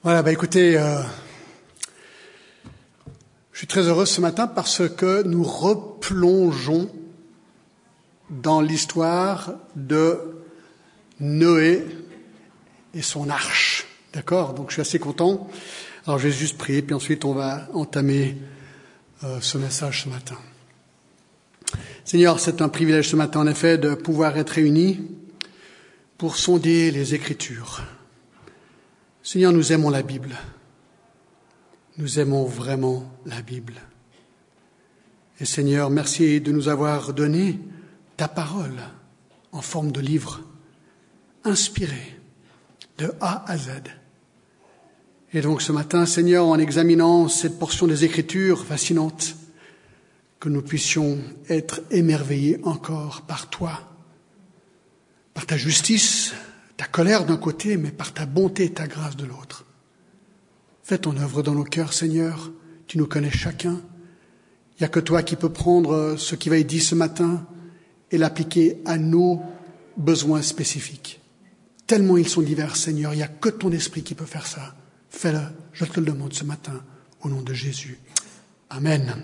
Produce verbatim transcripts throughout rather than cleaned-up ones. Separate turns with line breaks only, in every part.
Voilà, bah écoutez, euh, je suis très heureux ce matin parce que nous replongeons dans l'histoire de Noé et son arche. D'accord? Donc je suis assez content. Alors je vais juste prier, puis ensuite on va entamer euh, ce message ce matin. Seigneur, c'est un privilège ce matin en effet de pouvoir être réunis pour sonder les Écritures. Seigneur, nous aimons la Bible. Nous aimons vraiment la Bible. Et Seigneur, merci de nous avoir donné ta parole en forme de livre, inspiré de A à Z. Et donc ce matin, Seigneur, en examinant cette portion des Écritures fascinantes, que nous puissions être émerveillés encore par toi, par ta justice, ta colère d'un côté, mais par ta bonté et ta grâce de l'autre. Fais ton œuvre dans nos cœurs, Seigneur. Tu nous connais chacun. Il n'y a que toi qui peux prendre ce qui va être dit ce matin et l'appliquer à nos besoins spécifiques. Tellement ils sont divers, Seigneur. Il n'y a que ton esprit qui peut faire ça. Fais-le, je te le demande ce matin, au nom de Jésus. Amen.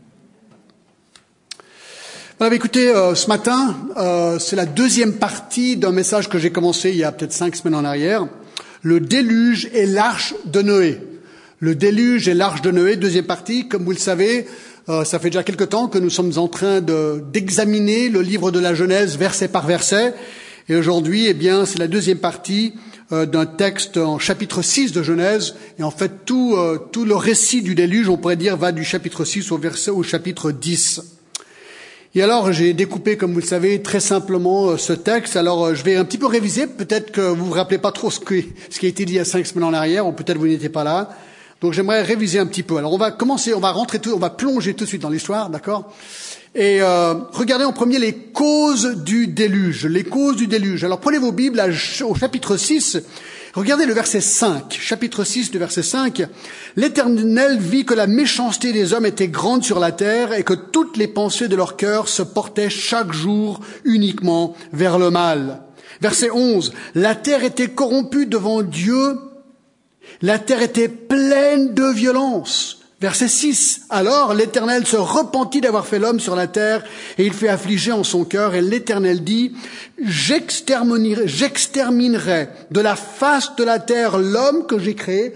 Voilà, écoutez, euh, ce matin, euh, c'est la deuxième partie d'un message que j'ai commencé il y a peut-être cinq semaines en arrière. Le déluge et l'arche de Noé. Le déluge et l'arche de Noé, deuxième partie. Comme vous le savez, euh, ça fait déjà quelque temps que nous sommes en train de, d'examiner le livre de la Genèse verset par verset. Et aujourd'hui, eh bien, c'est la deuxième partie euh, d'un texte en chapitre six de Genèse. Et en fait, tout, euh, tout le récit du déluge, on pourrait dire, va du chapitre six au verset au chapitre dix. Et alors, j'ai découpé, comme vous le savez, très simplement ce texte. Alors, je vais un petit peu réviser. Peut-être que vous vous rappelez pas trop ce qui, ce qui a été dit il y a cinq semaines en arrière, ou peut-être vous n'étiez pas là. Donc, j'aimerais réviser un petit peu. Alors, on va commencer, on va rentrer tout, on va plonger tout de suite dans l'histoire, d'accord? Et euh, regardez en premier les causes du déluge. Les causes du déluge. Alors, prenez vos Bibles à, au chapitre six. Regardez le verset cinq, chapitre six du verset cinq. « L'Éternel vit que la méchanceté des hommes était grande sur la terre et que toutes les pensées de leur cœur se portaient chaque jour uniquement vers le mal. » Verset onze. « La terre était corrompue devant Dieu, la terre était pleine de violence. » Verset six. « Alors l'Éternel se repentit d'avoir fait l'homme sur la terre, et il fut affligé en son cœur, et l'Éternel dit, j'exterminerai, j'exterminerai de la face de la terre l'homme que j'ai créé,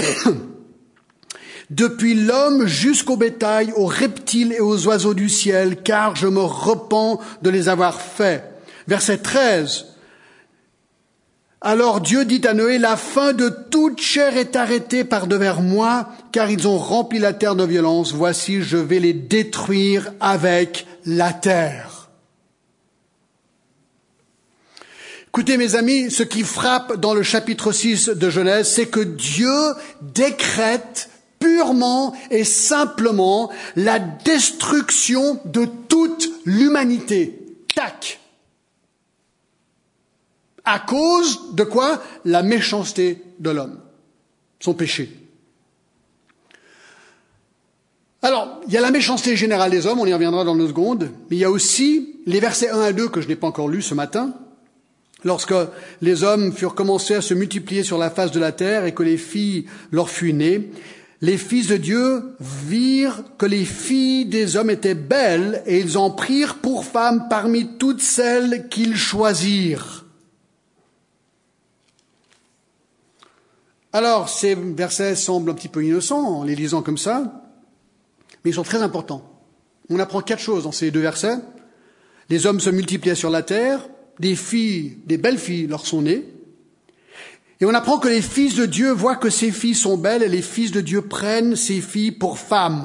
depuis l'homme jusqu'au bétail, aux reptiles et aux oiseaux du ciel, car je me repens de les avoir faits. » Verset treize. Alors Dieu dit à Noé, « La fin de toute chair est arrêtée par devers moi, car ils ont rempli la terre de violence. Voici, je vais les détruire avec la terre. » Écoutez, mes amis, ce qui frappe dans le chapitre six de Genèse, c'est que Dieu décrète purement et simplement la destruction de toute l'humanité. Tac! À cause de quoi? La méchanceté de l'homme, son péché. Alors, il y a la méchanceté générale des hommes, on y reviendra dans deux secondes, mais il y a aussi les versets un à deux que je n'ai pas encore lus ce matin, lorsque les hommes furent commencés à se multiplier sur la face de la terre et que les filles leur furent nées. Les fils de Dieu virent que les filles des hommes étaient belles et ils en prirent pour femmes parmi toutes celles qu'ils choisirent. Alors, ces versets semblent un petit peu innocents en les lisant comme ça, mais ils sont très importants. On apprend quatre choses dans ces deux versets. Les hommes se multipliaient sur la terre, des filles, des belles filles leur sont nées, et on apprend que les fils de Dieu voient que ces filles sont belles et les fils de Dieu prennent ces filles pour femmes.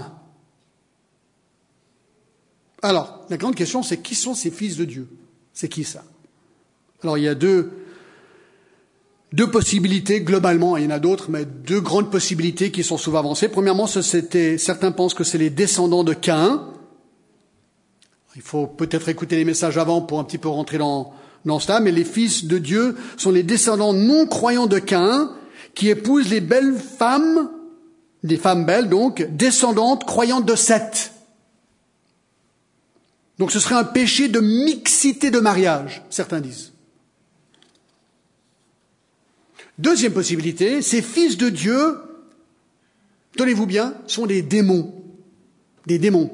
Alors, la grande question, c'est qui sont ces fils de Dieu? C'est qui ça? Alors, il y a deux Deux possibilités, globalement, il y en a d'autres, mais deux grandes possibilités qui sont souvent avancées. Premièrement, c'était, certains pensent que c'est les descendants de Caïn. Il faut peut-être écouter les messages avant pour un petit peu rentrer dans, dans cela, mais les fils de Dieu sont les descendants non croyants de Caïn, qui épousent les belles femmes, des femmes belles donc, descendantes croyantes de Seth. Donc ce serait un péché de mixité de mariage, certains disent. Deuxième possibilité, ces fils de Dieu, tenez-vous bien, sont des démons. Des démons.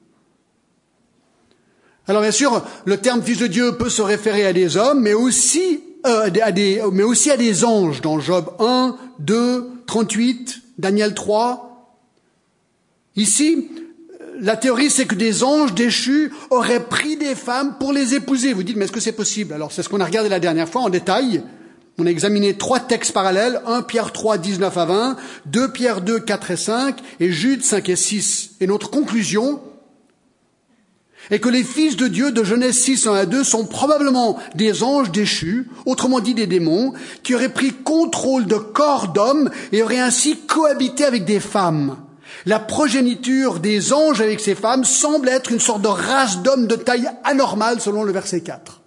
Alors bien sûr, le terme fils de Dieu peut se référer à des hommes, mais aussi, euh, à, des, mais aussi à des anges, dans Job un, deux, trente-huit, Daniel trois. Ici, la théorie, c'est que des anges déchus auraient pris des femmes pour les épouser. Vous dites, mais est-ce que c'est possible? Alors, c'est ce qu'on a regardé la dernière fois en détail. On a examiné trois textes parallèles, un Pierre trois, dix-neuf à vingt, deux Pierre deux, quatre et cinq, et Jude cinq et six. Et notre conclusion est que les fils de Dieu de Genèse six, un à deux sont probablement des anges déchus, autrement dit des démons, qui auraient pris contrôle de corps d'hommes et auraient ainsi cohabité avec des femmes. La progéniture des anges avec ces femmes semble être une sorte de race d'hommes de taille anormale selon le verset quatre.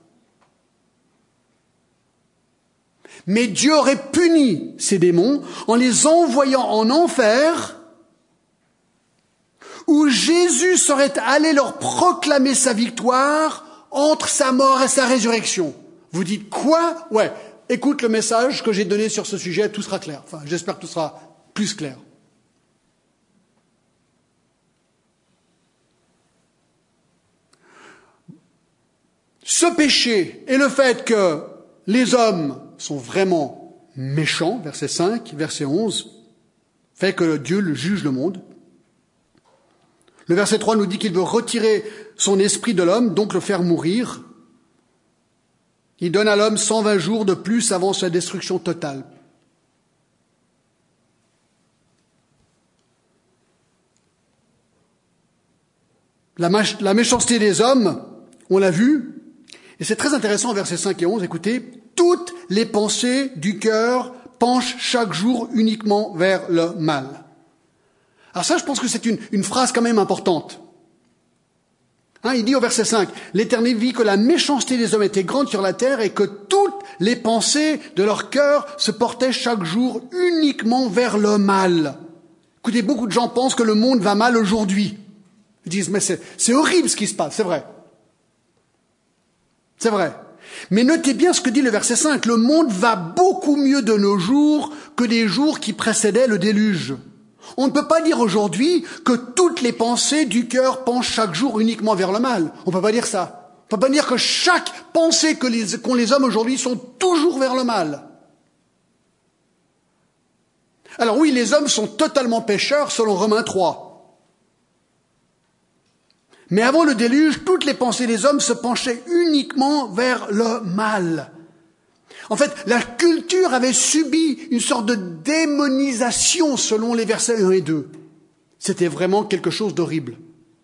Mais Dieu aurait puni ces démons en les envoyant en enfer où Jésus serait allé leur proclamer sa victoire entre sa mort et sa résurrection. Vous dites quoi? Ouais, écoute le message que j'ai donné sur ce sujet, tout sera clair. Enfin, j'espère que tout sera plus clair. Ce péché et le fait que les hommes sont vraiment méchants, verset cinq, verset onze, fait que Dieu le juge le monde. Le verset trois nous dit qu'il veut retirer son esprit de l'homme, donc le faire mourir. Il donne à l'homme cent vingt jours de plus avant sa destruction totale. La, mach- la méchanceté des hommes, on l'a vu, et c'est très intéressant, versets cinq et onze, écoutez, toutes les pensées du cœur penchent chaque jour uniquement vers le mal. Alors ça, je pense que c'est une, une phrase quand même importante. Hein, il dit au verset cinq, l'Éternel vit que la méchanceté des hommes était grande sur la terre et que toutes les pensées de leur cœur se portaient chaque jour uniquement vers le mal. Écoutez, beaucoup de gens pensent que le monde va mal aujourd'hui. Ils disent, mais c'est, c'est horrible ce qui se passe, c'est vrai. C'est vrai. Mais notez bien ce que dit le verset cinq. Le monde va beaucoup mieux de nos jours que des jours qui précédaient le déluge. On ne peut pas dire aujourd'hui que toutes les pensées du cœur penchent chaque jour uniquement vers le mal. On ne peut pas dire ça. On ne peut pas dire que chaque pensée que les, qu'ont les hommes aujourd'hui sont toujours vers le mal. Alors oui, les hommes sont totalement pécheurs selon Romains trois. Mais avant le déluge, toutes les pensées des hommes se penchaient uniquement vers le mal. En fait, la culture avait subi une sorte de démonisation selon les versets un et deux. C'était vraiment quelque chose d'horrible.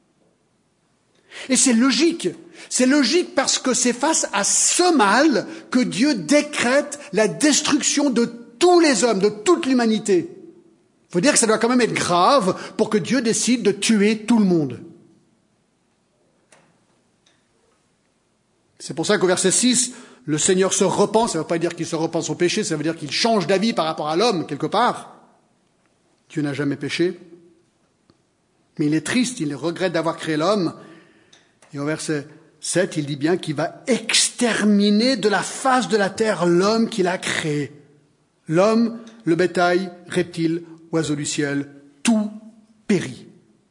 Et c'est logique. C'est logique parce que c'est face à ce mal que Dieu décrète la destruction de tous les hommes, de toute l'humanité. Il faut dire que ça doit quand même être grave pour que Dieu décide de tuer tout le monde. C'est pour ça qu'au verset six, le Seigneur se repent. Ça ne veut pas dire qu'il se repent de son péché, ça veut dire qu'il change d'avis par rapport à l'homme, quelque part. Dieu n'a jamais péché. Mais il est triste, il regrette d'avoir créé l'homme. Et au verset sept, il dit bien qu'il va exterminer de la face de la terre l'homme qu'il a créé. L'homme, le bétail, reptiles, oiseaux du ciel, tout périt.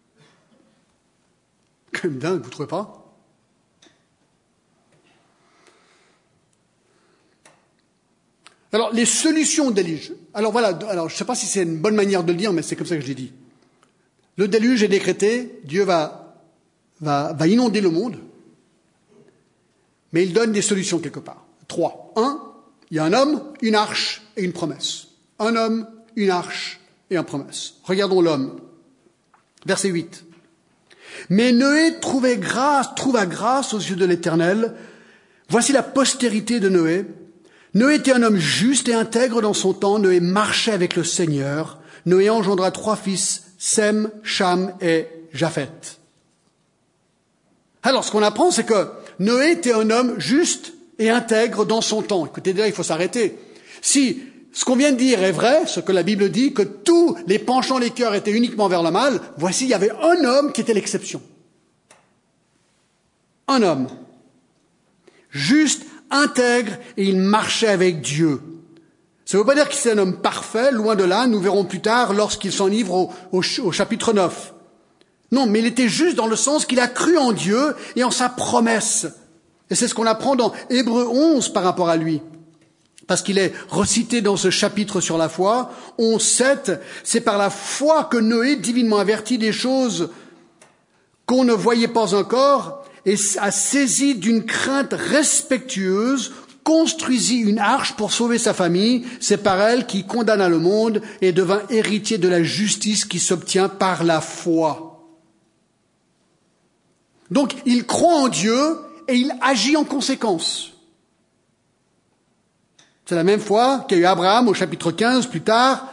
Quand même dingue, vous ne trouvez pas ? Alors, les solutions au déluge. Alors voilà, alors, je ne sais pas si c'est une bonne manière de le dire, mais c'est comme ça que je l'ai dit. Le déluge est décrété, Dieu va, va, va inonder le monde, mais il donne des solutions quelque part. Trois. Un, il y a un homme, une arche et une promesse. Un homme, une arche et une promesse. Regardons l'homme. Verset huit. Mais Noé trouvait grâce, trouva grâce aux yeux de l'Éternel. Voici la postérité de Noé. Noé était un homme juste et intègre dans son temps. Noé marchait avec le Seigneur. Noé engendra trois fils, Sem, Cham et Japheth. Alors, ce qu'on apprend, c'est que Noé était un homme juste et intègre dans son temps. Écoutez, déjà, il faut s'arrêter. Si ce qu'on vient de dire est vrai, ce que la Bible dit, que tous les penchants des cœurs étaient uniquement vers le mal, voici, il y avait un homme qui était l'exception. Un homme. Juste, intègre, et il marchait avec Dieu. Ça ne veut pas dire qu'il c'est un homme parfait, loin de là, nous verrons plus tard lorsqu'il s'enivre au, au, au chapitre neuf. Non, mais il était juste dans le sens qu'il a cru en Dieu et en sa promesse. Et c'est ce qu'on apprend dans Hébreux onze par rapport à lui. Parce qu'il est recité dans ce chapitre sur la foi, onze sept, c'est par la foi que Noé, divinement averti des choses qu'on ne voyait pas encore, et a saisi d'une crainte respectueuse, construisit une arche pour sauver sa famille. C'est par elle qu'il condamna le monde et devint héritier de la justice qui s'obtient par la foi. Donc, il croit en Dieu et il agit en conséquence. C'est la même foi qu'il y a eu Abraham au chapitre quinze plus tard,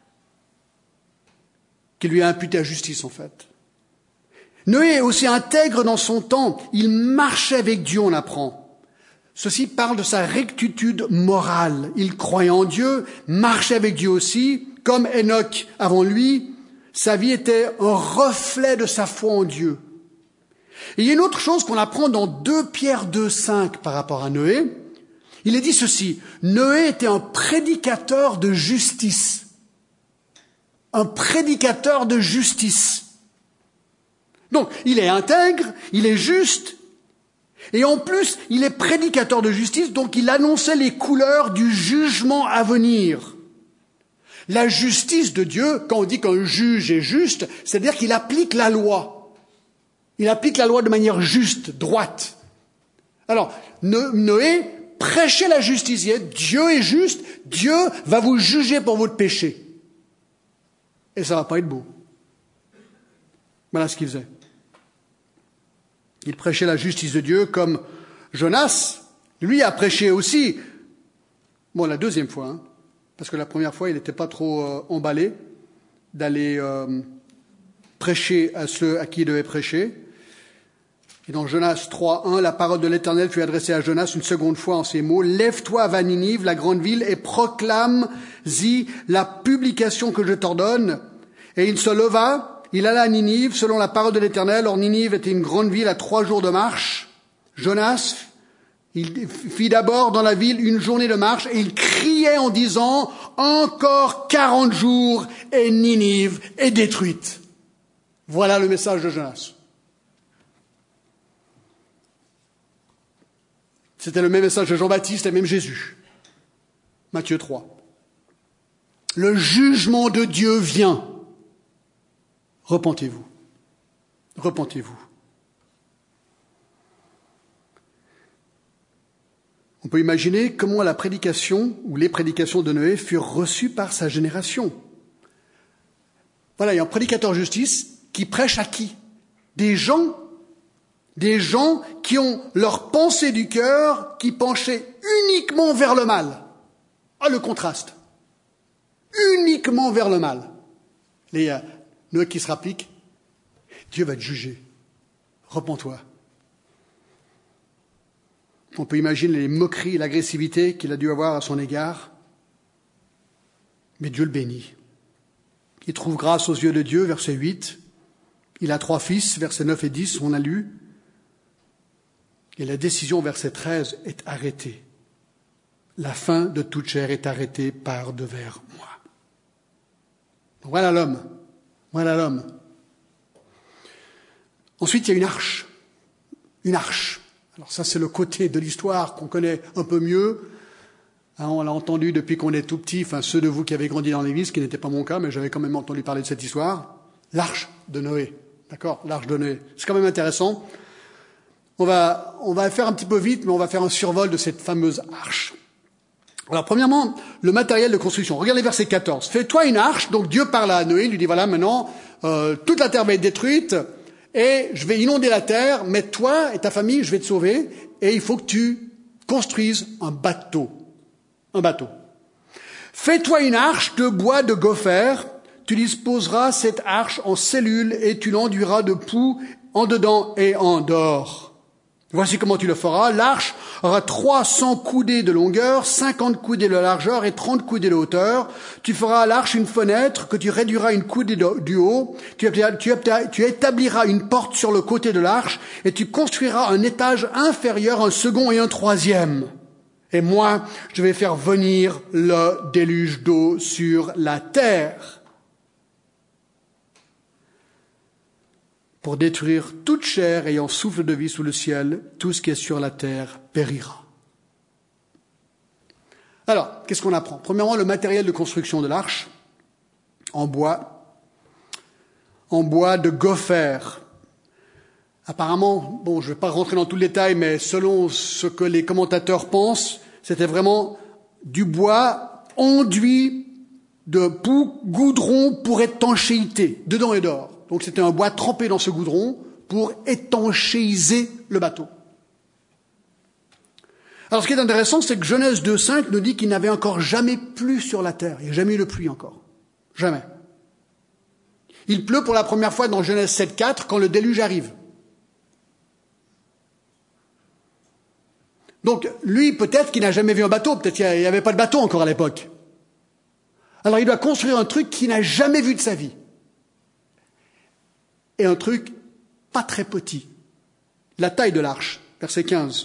qui lui a imputé la justice en fait. Noé est aussi intègre dans son temps. Il marchait avec Dieu, on apprend. Ceci parle de sa rectitude morale. Il croyait en Dieu, marchait avec Dieu aussi. Comme Enoch avant lui, sa vie était un reflet de sa foi en Dieu. Et il y a une autre chose qu'on apprend dans deux Pierre deux cinq par rapport à Noé. Il est dit ceci, Noé était un prédicateur de justice. Un prédicateur de justice. Donc, il est intègre, il est juste, et en plus, il est prédicateur de justice, donc il annonçait les couleurs du jugement à venir. La justice de Dieu, quand on dit qu'un juge est juste, c'est-à-dire qu'il applique la loi. Il applique la loi de manière juste, droite. Alors, Noé prêchait la justice. Dieu est juste, Dieu va vous juger pour votre péché. Et ça va pas être beau. Voilà ce qu'il faisait. Il prêchait la justice de Dieu comme Jonas, lui a prêché aussi, bon la deuxième fois, hein, parce que la première fois il n'était pas trop euh, emballé d'aller euh, prêcher à ceux à qui il devait prêcher. Et dans Jonas trois un, la parole de l'Éternel fut adressée à Jonas une seconde fois en ces mots, « Lève-toi, va Ninive, la grande ville, et proclame-y la publication que je t'ordonne. » Et il se leva. Il alla à Ninive, selon la parole de l'Éternel. Or, Ninive était une grande ville à trois jours de marche. Jonas, il fit d'abord dans la ville une journée de marche et il criait en disant « Encore quarante jours et Ninive est détruite. » Voilà le message de Jonas. C'était le même message de Jean-Baptiste et même Jésus. Matthieu trois. Le jugement de Dieu vient. Repentez-vous. Repentez-vous. On peut imaginer comment la prédication ou les prédications de Noé furent reçues par sa génération. Voilà, il y a un prédicateur de justice qui prêche à qui? Des gens, des gens qui ont leur pensée du cœur qui penchait uniquement vers le mal. Ah, le contraste. Uniquement vers le mal. Les euh, Noé qui se rapplique, Dieu va te juger. Repens-toi. On peut imaginer les moqueries et l'agressivité qu'il a dû avoir à son égard. Mais Dieu le bénit. Il trouve grâce aux yeux de Dieu, verset huit. Il a trois fils, versets neuf et dix, on a lu. Et la décision, verset treize, est arrêtée. La fin de toute chair est arrêtée par devers moi. Voilà l'homme. Voilà l'homme. Ensuite, il y a une arche. Une arche. Alors ça, c'est le côté de l'histoire qu'on connaît un peu mieux. Hein, on l'a entendu depuis qu'on est tout petit, enfin ceux de vous qui avez grandi dans l'Église, ce qui n'était pas mon cas, mais j'avais quand même entendu parler de cette histoire. L'arche de Noé. D'accord? L'arche de Noé. C'est quand même intéressant. On va, on va faire un petit peu vite, mais on va faire un survol de cette fameuse arche. Alors, premièrement, le matériel de construction. Regardez verset quatorze. Fais-toi une arche. Donc, Dieu parle à Noé, il lui dit, voilà, maintenant, euh, toute la terre va être détruite et je vais inonder la terre, mais toi et ta famille, je vais te sauver et il faut que tu construises un bateau. Un bateau. Fais-toi une arche de bois de gopher. Tu disposeras cette arche en cellules et tu l'enduiras de poux en dedans et en dehors. Voici comment tu le feras. L'arche aura trois cents coudées de longueur, cinquante coudées de largeur et trente coudées de hauteur. Tu feras à l'arche une fenêtre que tu réduiras une coudée du haut. Tu, tu, tu établiras une porte sur le côté de l'arche et tu construiras un étage inférieur, un second et un troisième. Et moi, je vais faire venir le déluge d'eau sur la terre pour détruire toute chair ayant souffle de vie sous le ciel. Tout ce qui est sur la terre périra. Alors, qu'est-ce qu'on apprend? Premièrement, le matériel de construction de l'arche, en bois, en bois de gopher. Apparemment, bon, je ne vais pas rentrer dans tout le détail, mais selon ce que les commentateurs pensent, c'était vraiment du bois enduit de poux, goudron pour étanchéité, dedans et dehors. Donc c'était un bois trempé dans ce goudron pour étanchéiser le bateau. Alors ce qui est intéressant, c'est que Genèse deux cinq nous dit qu'il n'avait encore jamais plu sur la terre. Il n'y a jamais eu de pluie encore. Jamais. Il pleut pour la première fois dans Genèse sept quatre quand le déluge arrive. Donc, lui, peut-être qu'il n'a jamais vu un bateau, peut-être qu'il n'y avait pas de bateau encore à l'époque. Alors, il doit construire un truc qu'il n'a jamais vu de sa vie. Et un truc pas très petit. La taille de l'arche, verset quinze.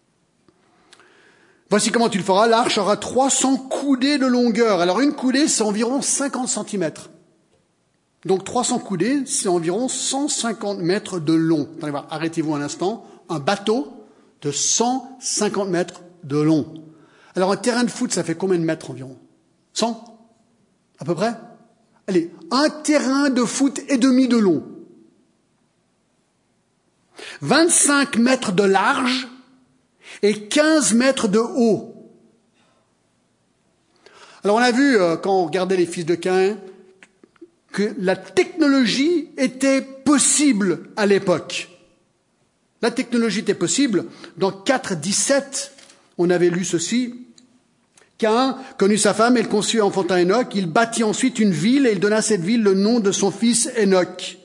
Voici comment tu le feras. L'arche aura trois cents coudées de longueur. Alors, une coudée, c'est environ cinquante centimètres. Donc, trois cents coudées, c'est environ cent cinquante mètres de long. Attendez voir, arrêtez-vous un instant. Un bateau de cent cinquante mètres de long. Alors un terrain de foot, ça fait combien de mètres environ? cent? À peu près? Allez, un terrain de foot et demi de long. vingt-cinq mètres de large et quinze mètres de haut. Alors on a vu, euh, quand on regardait les fils de Caïn, que la technologie était possible à l'époque. La technologie était possible. Dans quatre dix-sept, on avait lu ceci. Caïn connut sa femme, elle conçut et enfanta Enoch. Il bâtit ensuite une ville et il donna à cette ville le nom de son fils Enoch.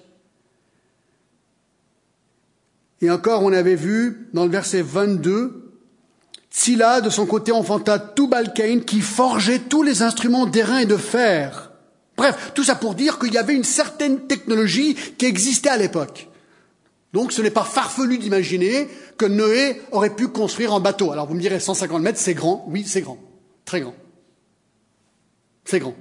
Et encore, on avait vu dans le verset vingt-deux, Tsila, de son côté, enfanta Tubal-Caïn qui forgeait tous les instruments d'airain et de fer. Bref, tout ça pour dire qu'il y avait une certaine technologie qui existait à l'époque. Donc ce n'est pas farfelu d'imaginer que Noé aurait pu construire un bateau. Alors vous me direz cent cinquante mètres, c'est grand. Oui, c'est grand. Très grand. C'est grand.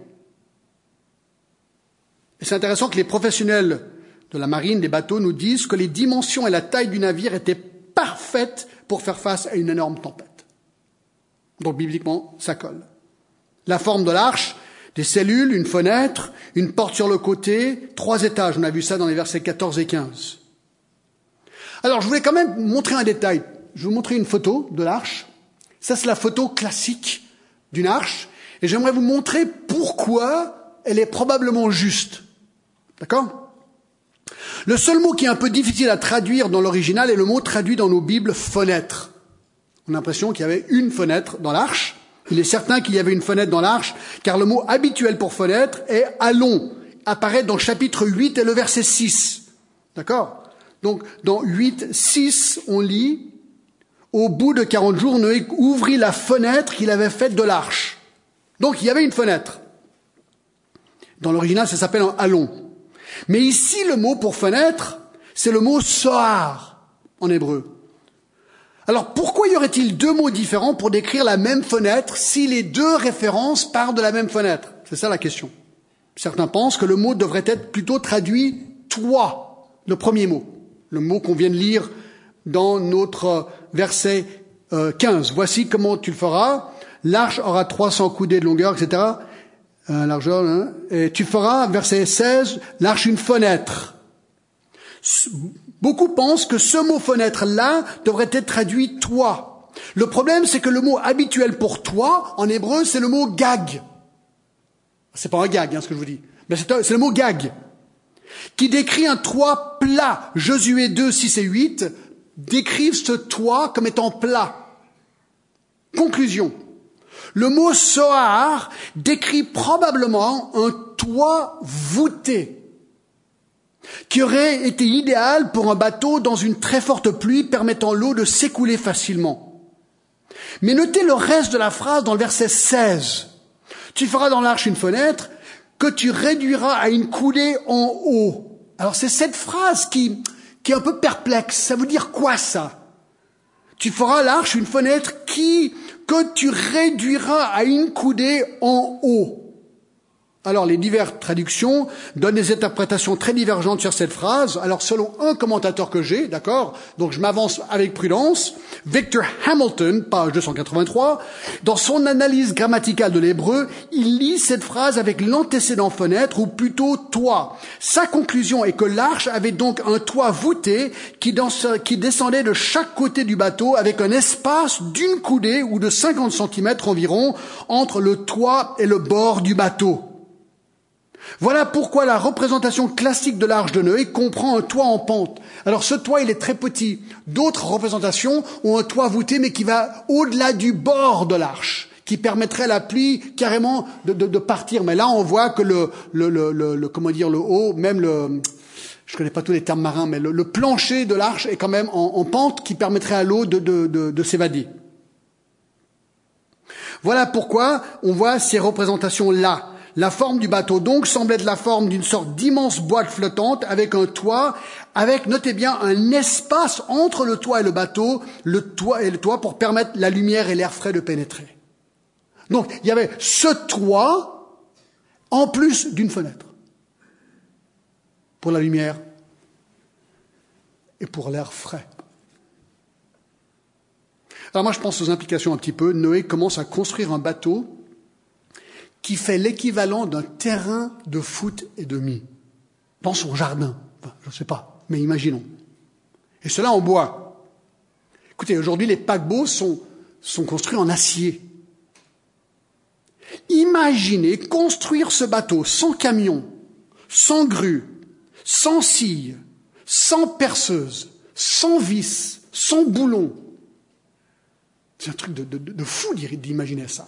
Et c'est intéressant que les professionnels de la marine, des bateaux, nous disent que les dimensions et la taille du navire étaient parfaites pour faire face à une énorme tempête. Donc bibliquement, ça colle. La forme de l'arche, des cellules, une fenêtre, une porte sur le côté, trois étages. On a vu ça dans les versets quatorze et quinze. Alors, je voulais quand même montrer un détail. Je vais vous montrer une photo de l'arche. Ça, c'est la photo classique d'une arche. Et j'aimerais vous montrer pourquoi elle est probablement juste. D'accord? Le seul mot qui est un peu difficile à traduire dans l'original est le mot traduit dans nos Bibles, fenêtre. On a l'impression qu'il y avait une fenêtre dans l'arche. Il est certain qu'il y avait une fenêtre dans l'arche, car le mot habituel pour fenêtre est allons, apparaît dans le chapitre huit et le verset six. D'accord? Donc, dans huit, six, on lit, au bout de quarante jours, Noé ouvrit la fenêtre qu'il avait faite de l'arche. Donc, il y avait une fenêtre. Dans l'original, ça s'appelle un allon. Mais ici, le mot pour fenêtre, c'est le mot soar, en hébreu. Alors, pourquoi y aurait-il deux mots différents pour décrire la même fenêtre si les deux références partent de la même fenêtre? C'est ça la question. Certains pensent que le mot devrait être plutôt traduit toit, le premier mot. Le mot qu'on vient de lire dans notre verset quinze. Voici comment tu le feras. L'arche aura trois cents coudées de longueur, et cetera. Euh, largeur, hein. Et tu feras, verset seize, l'arche une fenêtre. Beaucoup pensent que ce mot fenêtre-là devrait être traduit toit. Le problème, c'est que le mot habituel pour toit, en hébreu, c'est le mot gag. C'est pas un gag, hein, ce que je vous dis. Mais c'est, un, c'est le mot gag. Qui décrit un toit plat. Josué deux, six et huit décrivent ce toit comme étant plat. Conclusion. Le mot soar décrit probablement un toit voûté qui aurait été idéal pour un bateau dans une très forte pluie permettant l'eau de s'écouler facilement. Mais notez le reste de la phrase dans le verset seize. Tu feras dans l'arche une fenêtre que tu réduiras à une coudée en haut. Alors c'est cette phrase qui, qui est un peu perplexe. Ça veut dire quoi ça? Tu feras l'arche une fenêtre qui que tu réduiras à une coudée en haut. Alors, les diverses traductions donnent des interprétations très divergentes sur cette phrase. Alors, selon un commentateur que j'ai, d'accord, donc je m'avance avec prudence, Victor Hamilton, page deux cent quatre-vingt-trois, dans son analyse grammaticale de l'hébreu, il lit cette phrase avec l'antécédent fenêtre, ou plutôt toit. Sa conclusion est que l'arche avait donc un toit voûté qui, dans ce, qui descendait de chaque côté du bateau avec un espace d'une coudée ou de cinquante centimètres environ entre le toit et le bord du bateau. Voilà pourquoi la représentation classique de l'arche de Noé comprend un toit en pente. Alors ce toit, il est très petit. D'autres représentations ont un toit voûté, mais qui va au-delà du bord de l'arche, qui permettrait à la pluie carrément de, de, de partir. Mais là, on voit que le, le, le, le, le comment dire, le haut, même le, je connais pas tous les termes marins, mais le, le plancher de l'arche est quand même en, en pente, qui permettrait à l'eau de, de, de, de s'évader. Voilà pourquoi on voit ces représentations-là. La forme du bateau, donc, semble être la forme d'une sorte d'immense boîte flottante avec un toit, avec, notez bien, un espace entre le toit et le bateau, le toit et le toit pour permettre la lumière et l'air frais de pénétrer. Donc, il y avait ce toit en plus d'une fenêtre pour la lumière et pour l'air frais. Alors moi, je pense aux implications un petit peu. Noé commence à construire un bateau qui fait l'équivalent d'un terrain de foot et demi dans son jardin. Enfin, je ne sais pas, mais imaginons. Et cela en bois. Écoutez, aujourd'hui, les paquebots sont, sont construits en acier. Imaginez construire ce bateau sans camion, sans grue, sans scie, sans perceuse, sans vis, sans boulon. C'est un truc de, de, de fou d'imaginer ça.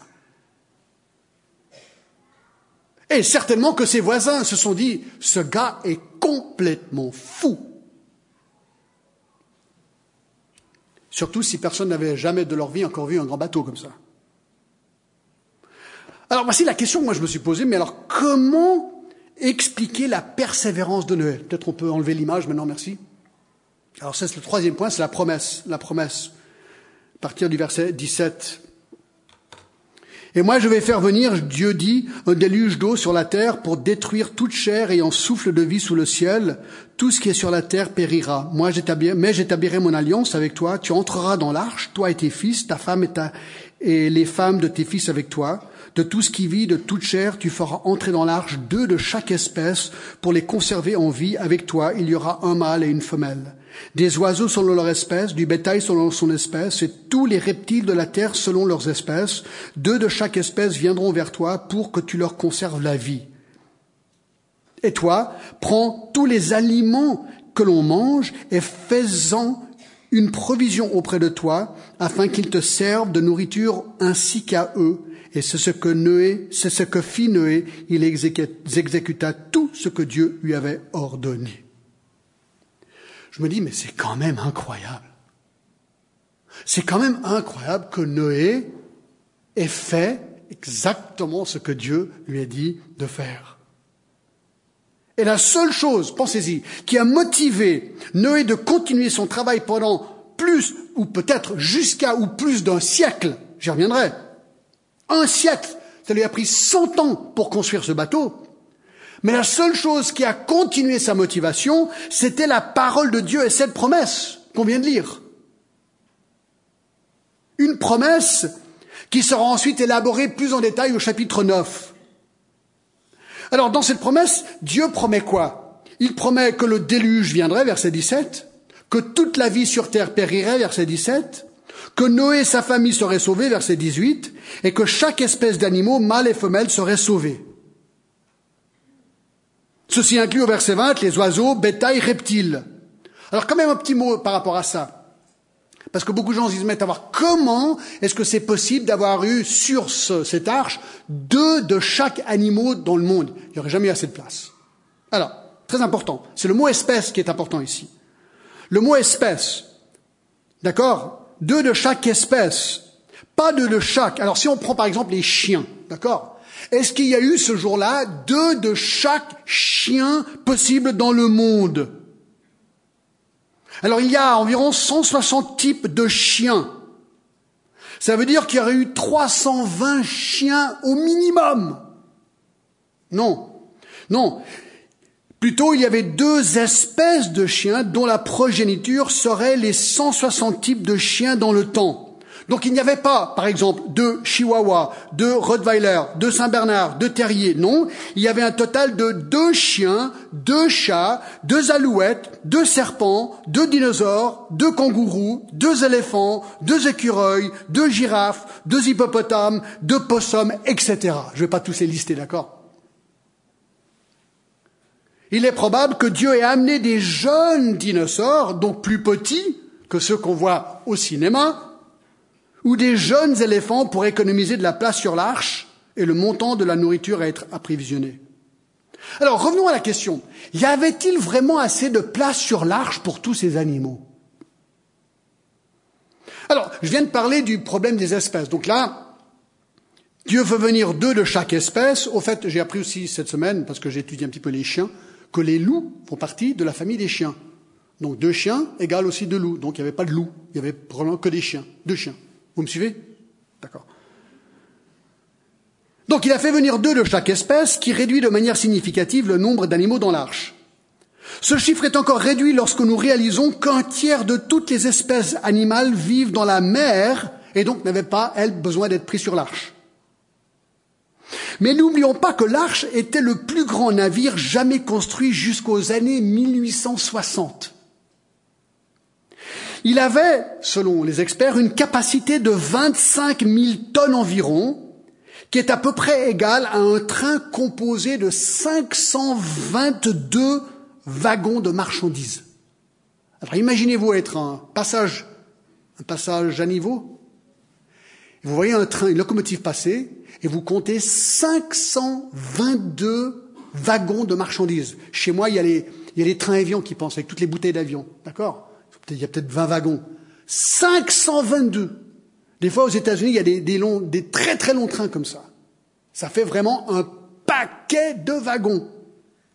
Et certainement que ses voisins se sont dit, ce gars est complètement fou. Surtout si personne n'avait jamais de leur vie encore vu un grand bateau comme ça. Alors voici la question que moi je me suis posée, mais alors comment expliquer la persévérance de Noé? Peut-être on peut enlever l'image maintenant, merci. Alors ça c'est le troisième point, c'est la promesse. La promesse, à partir du verset dix-sept. Et moi je vais faire venir, Dieu dit, un déluge d'eau sur la terre pour détruire toute chair ayant souffle de vie sous le ciel. Tout ce qui est sur la terre périra. Moi j'établirai, mais j'établirai mon alliance avec toi. Tu entreras dans l'arche, toi et tes fils, ta femme et, ta, et les femmes de tes fils avec toi. De tout ce qui vit, de toute chair, tu feras entrer dans l'arche deux de chaque espèce pour les conserver en vie avec toi. Il y aura un mâle et une femelle. Des oiseaux selon leur espèce, du bétail selon son espèce, et tous les reptiles de la terre selon leurs espèces. Deux de chaque espèce viendront vers toi pour que tu leur conserves la vie. Et toi, prends tous les aliments que l'on mange et fais-en une provision auprès de toi, afin qu'ils te servent de nourriture ainsi qu'à eux. Et c'est ce que Noé, c'est ce que fit Noé, il exécuta tout ce que Dieu lui avait ordonné. Je me dis, mais c'est quand même incroyable. C'est quand même incroyable que Noé ait fait exactement ce que Dieu lui a dit de faire. Et la seule chose, pensez-y, qui a motivé Noé de continuer son travail pendant plus, ou peut-être jusqu'à ou plus d'un siècle, j'y reviendrai, un siècle, ça lui a pris cent ans pour construire ce bateau. Mais la seule chose qui a continué sa motivation, c'était la parole de Dieu et cette promesse qu'on vient de lire. Une promesse qui sera ensuite élaborée plus en détail au chapitre neuf. Alors, dans cette promesse, Dieu promet quoi? Il promet que le déluge viendrait, verset dix-sept, que toute la vie sur terre périrait, verset dix-sept, que Noé et sa famille seraient sauvés, verset dix-huit, et que chaque espèce d'animaux, mâle et femelle, serait sauvée. Ceci inclut au verset vingt les oiseaux, bétail, reptiles. Alors quand même un petit mot par rapport à ça. Parce que beaucoup de gens se mettent à voir comment est-ce que c'est possible d'avoir eu sur ce, cette arche deux de chaque animal dans le monde. Il n'y aurait jamais eu assez de place. Alors, très important, c'est le mot espèce qui est important ici. Le mot espèce, d'accord, deux de chaque espèce, pas deux de chaque. Alors si on prend par exemple les chiens, d'accord, est-ce qu'il y a eu ce jour-là deux de chaque chien possible dans le monde? Alors il y a environ cent soixante types de chiens. Ça veut dire qu'il y aurait eu trois cent vingt chiens au minimum. Non, non. Plutôt, il y avait deux espèces de chiens dont la progéniture serait les cent soixante types de chiens dans le temps. Donc il n'y avait pas, par exemple, de Chihuahua, de Rottweiler, de Saint-Bernard, de Terrier. Non, il y avait un total de deux chiens, deux chats, deux alouettes, deux serpents, deux dinosaures, deux kangourous, deux éléphants, deux écureuils, deux girafes, deux hippopotames, deux possums, et cetera. Je ne vais pas tous les lister, d'accord ? Il est probable que Dieu ait amené des jeunes dinosaures, donc plus petits que ceux qu'on voit au cinéma, ou des jeunes éléphants pour économiser de la place sur l'arche et le montant de la nourriture à être approvisionné. Alors, revenons à la question. Y avait-il vraiment assez de place sur l'arche pour tous ces animaux ? Alors, je viens de parler du problème des espèces. Donc là, Dieu veut venir deux de chaque espèce. Au fait, j'ai appris aussi cette semaine, parce que j'ai étudié un petit peu les chiens, que les loups font partie de la famille des chiens. Donc deux chiens égale aussi deux loups. Donc il n'y avait pas de loups, il n'y avait probablement que des chiens, deux chiens. Vous me suivez ? D'accord. Donc il a fait venir deux de chaque espèce, qui réduit de manière significative le nombre d'animaux dans l'arche. Ce chiffre est encore réduit lorsque nous réalisons qu'un tiers de toutes les espèces animales vivent dans la mer et donc n'avaient pas, elles, besoin d'être pris sur l'arche. Mais n'oublions pas que l'arche était le plus grand navire jamais construit jusqu'aux années mille huit cent soixante. Il avait, selon les experts, une capacité de vingt-cinq mille tonnes environ, qui est à peu près égale à un train composé de cinq cent vingt-deux wagons de marchandises. Alors imaginez-vous être un passage, un passage à niveau. Vous voyez un train, une locomotive passer, et vous comptez cinq cent vingt-deux wagons de marchandises. Chez moi, il y a les, il y a les trains avions qui passent avec toutes les bouteilles d'avion, d'accord ? Il y a peut-être vingt wagons. cinq cent vingt-deux. Des fois, aux États-Unis, il y a des, des, longs, des très très longs trains comme ça. Ça fait vraiment un paquet de wagons. D'accord ?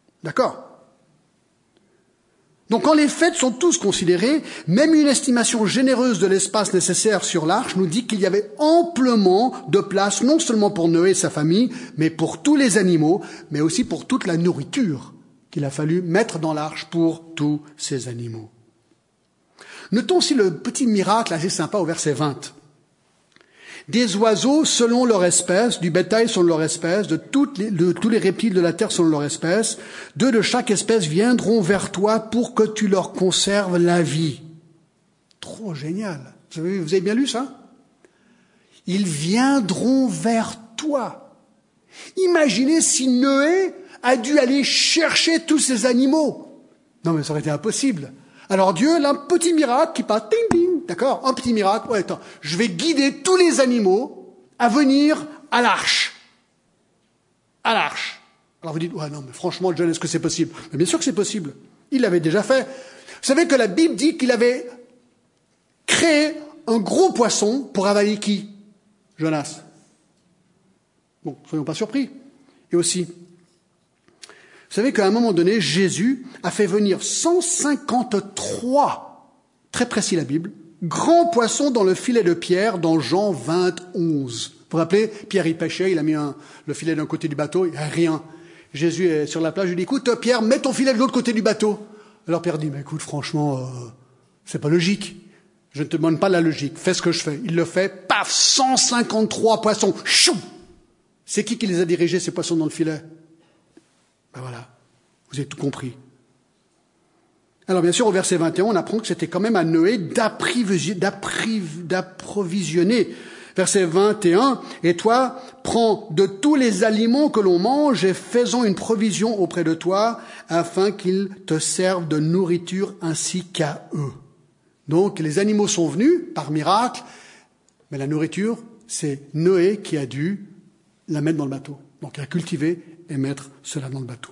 Donc quand les faits sont tous considérés, même une estimation généreuse de l'espace nécessaire sur l'arche nous dit qu'il y avait amplement de place, non seulement pour Noé et sa famille, mais pour tous les animaux, mais aussi pour toute la nourriture qu'il a fallu mettre dans l'arche pour tous ces animaux. Notons aussi le petit miracle assez sympa au verset vingt. Des oiseaux selon leur espèce, du bétail selon leur espèce, de, toutes les, de tous les reptiles de la terre selon leur espèce, deux de chaque espèce viendront vers toi pour que tu leur conserves la vie. Trop génial. Vous avez, vous avez bien lu ça ? Ils viendront vers toi. Imaginez si Noé a dû aller chercher tous ces animaux. Non mais ça aurait été impossible. Alors Dieu, là, un petit miracle qui passe, ding, ding, d'accord, un petit miracle. Ouais, attends, je vais guider tous les animaux à venir à l'arche. À l'arche. Alors vous dites, ouais, non, mais franchement, John, est-ce que c'est possible ? Mais bien sûr que c'est possible. Il l'avait déjà fait. Vous savez que la Bible dit qu'il avait créé un gros poisson pour avaler qui ? Jonas. Bon, soyons pas surpris. Et aussi, vous savez qu'à un moment donné, Jésus a fait venir cent cinquante-trois, très précis la Bible, grands poissons dans le filet de Pierre dans Jean vingt, onze. Vous vous rappelez, Pierre il pêchait, il a mis un, le filet d'un côté du bateau, il n'y a rien. Jésus est sur la plage, il dit, écoute Pierre, mets ton filet de l'autre côté du bateau. Alors Pierre dit, mais écoute, franchement, euh, c'est pas logique. Je ne te demande pas la logique, fais ce que je fais. Il le fait, paf, cent cinquante-trois poissons, chou. C'est qui qui les a dirigés, ces poissons dans le filet ? Ben voilà, vous avez tout compris. Alors bien sûr, au verset vingt et un, on apprend que c'était quand même à Noé d'approvisionner. Verset vingt et un, « Et toi, prends de tous les aliments que l'on mange et faisons une provision auprès de toi, afin qu'ils te servent de nourriture ainsi qu'à eux. » Donc les animaux sont venus par miracle, mais la nourriture, c'est Noé qui a dû la mettre dans le bateau. Donc à cultiver et mettre cela dans le bateau.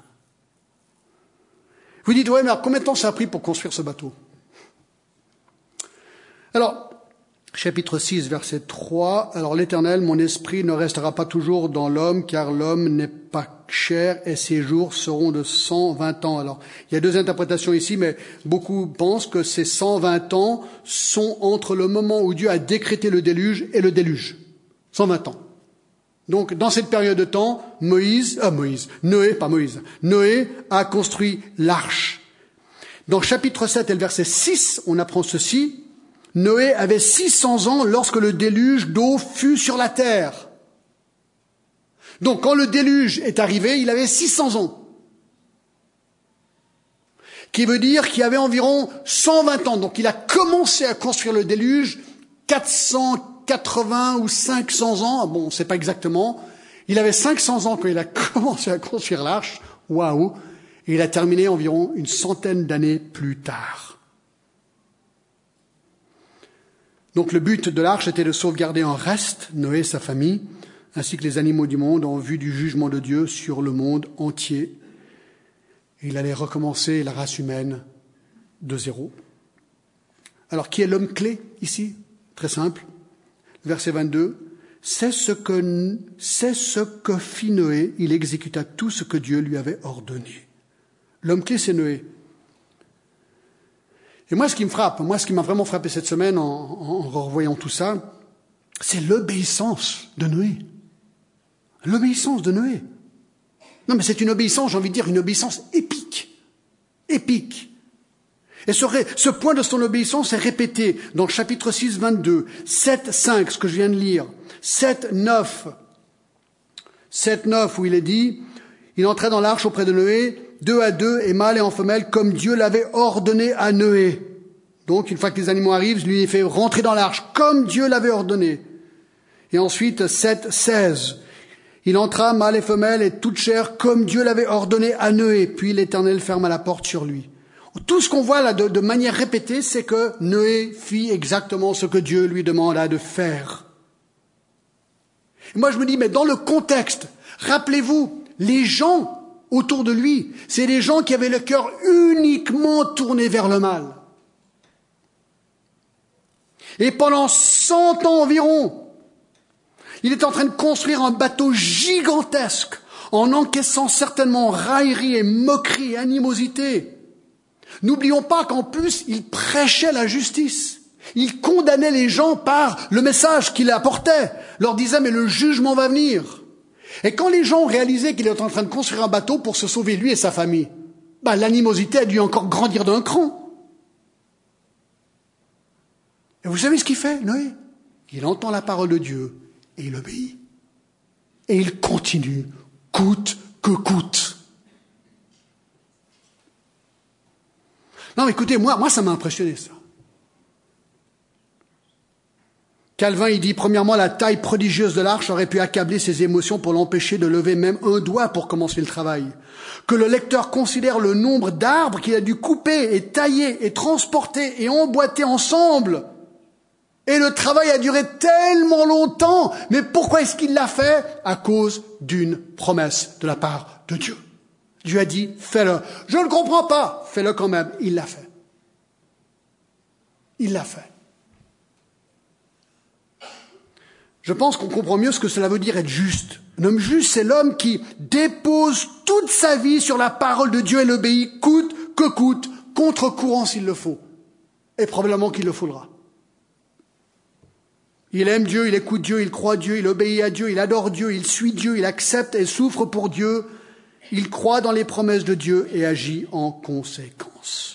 Vous dites, ouais, mais alors combien de temps ça a pris pour construire ce bateau ? Alors, chapitre six, verset trois. Alors l'Éternel, mon esprit ne restera pas toujours dans l'homme, car l'homme n'est pas cher et ses jours seront de cent vingt ans. Alors, il y a deux interprétations ici, mais beaucoup pensent que ces cent vingt ans sont entre le moment où Dieu a décrété le déluge et le déluge. cent vingt ans. Donc, dans cette période de temps, Moïse, euh, Moïse, Noé, pas Moïse, Noé a construit l'arche. Dans chapitre sept et le verset six, on apprend ceci. Noé avait six cents ans lorsque le déluge d'eau fut sur la terre. Donc, quand le déluge est arrivé, il avait six cents ans. Qui veut dire qu'il avait environ cent vingt ans. Donc, il a commencé à construire le déluge quatre cent quatre-vingts ou cinq cents ans. Bon, on ne sait pas exactement. Il avait cinq cents ans quand il a commencé à construire l'arche. Waouh! Et il a terminé environ une centaine d'années plus tard. Donc, le but de l'arche était de sauvegarder en reste Noé et sa famille, ainsi que les animaux du monde, en vue du jugement de Dieu sur le monde entier. Il allait recommencer la race humaine de zéro. Alors, qui est l'homme clé ici? Très simple. Verset vingt-deux. C'est ce que, c'est ce que fit Noé. Il exécuta tout ce que Dieu lui avait ordonné. L'homme clé, c'est Noé. Et moi, ce qui me frappe, moi, ce qui m'a vraiment frappé cette semaine en, en revoyant tout ça, c'est l'obéissance de Noé. L'obéissance de Noé. Non, mais c'est une obéissance, j'ai envie de dire, une obéissance épique. Épique. Et ce, ce point de son obéissance est répété dans le chapitre six, vingt-deux, sept, cinq, ce que je viens de lire, sept, neuf, sept, neuf, où il est dit, il entrait dans l'arche auprès de Noé, deux à deux, et mâle et en femelle, comme Dieu l'avait ordonné à Noé. Donc, une fois que les animaux arrivent, lui il fait rentrer dans l'arche, comme Dieu l'avait ordonné. Et ensuite, sept, seize, il entra, mâle et femelle, et toute chair, comme Dieu l'avait ordonné à Noé. Puis l'Éternel ferma la porte sur lui. Tout ce qu'on voit là de, de manière répétée, c'est que Noé fit exactement ce que Dieu lui demanda de faire. Et moi, je me dis, mais dans le contexte, rappelez-vous, les gens autour de lui, c'est des gens qui avaient le cœur uniquement tourné vers le mal. Et pendant cent ans environ, il est en train de construire un bateau gigantesque, en encaissant certainement raillerie et moquerie et animosité. N'oublions pas qu'en plus, il prêchait la justice. Il condamnait les gens par le message qu'il apportait. Leur disait, mais le jugement va venir. Et quand les gens ont réalisé qu'il était en train de construire un bateau pour se sauver lui et sa famille, bah, l'animosité a dû encore grandir d'un cran. Et vous savez ce qu'il fait, Noé? Il entend la parole de Dieu et il obéit. Et il continue, coûte que coûte. Non, mais écoutez, moi, moi ça m'a impressionné, ça. Calvin, il dit, premièrement, la taille prodigieuse de l'arche aurait pu accabler ses émotions pour l'empêcher de lever même un doigt pour commencer le travail. Que le lecteur considère le nombre d'arbres qu'il a dû couper et tailler et transporter et emboîter ensemble. Et le travail a duré tellement longtemps. Mais pourquoi est-ce qu'il l'a fait? À cause d'une promesse de la part de Dieu. Dieu a dit, fais-le. Je ne comprends pas. Fais-le quand même. Il l'a fait. Il l'a fait. Je pense qu'on comprend mieux ce que cela veut dire être juste. Un homme juste, c'est l'homme qui dépose toute sa vie sur la parole de Dieu et l'obéit coûte que coûte, contre-courant s'il le faut. Et probablement qu'il le faudra. Il aime Dieu, il écoute Dieu, il croit Dieu, il obéit à Dieu, il adore Dieu, il suit Dieu, il accepte et souffre pour Dieu. Il croit dans les promesses de Dieu et agit en conséquence.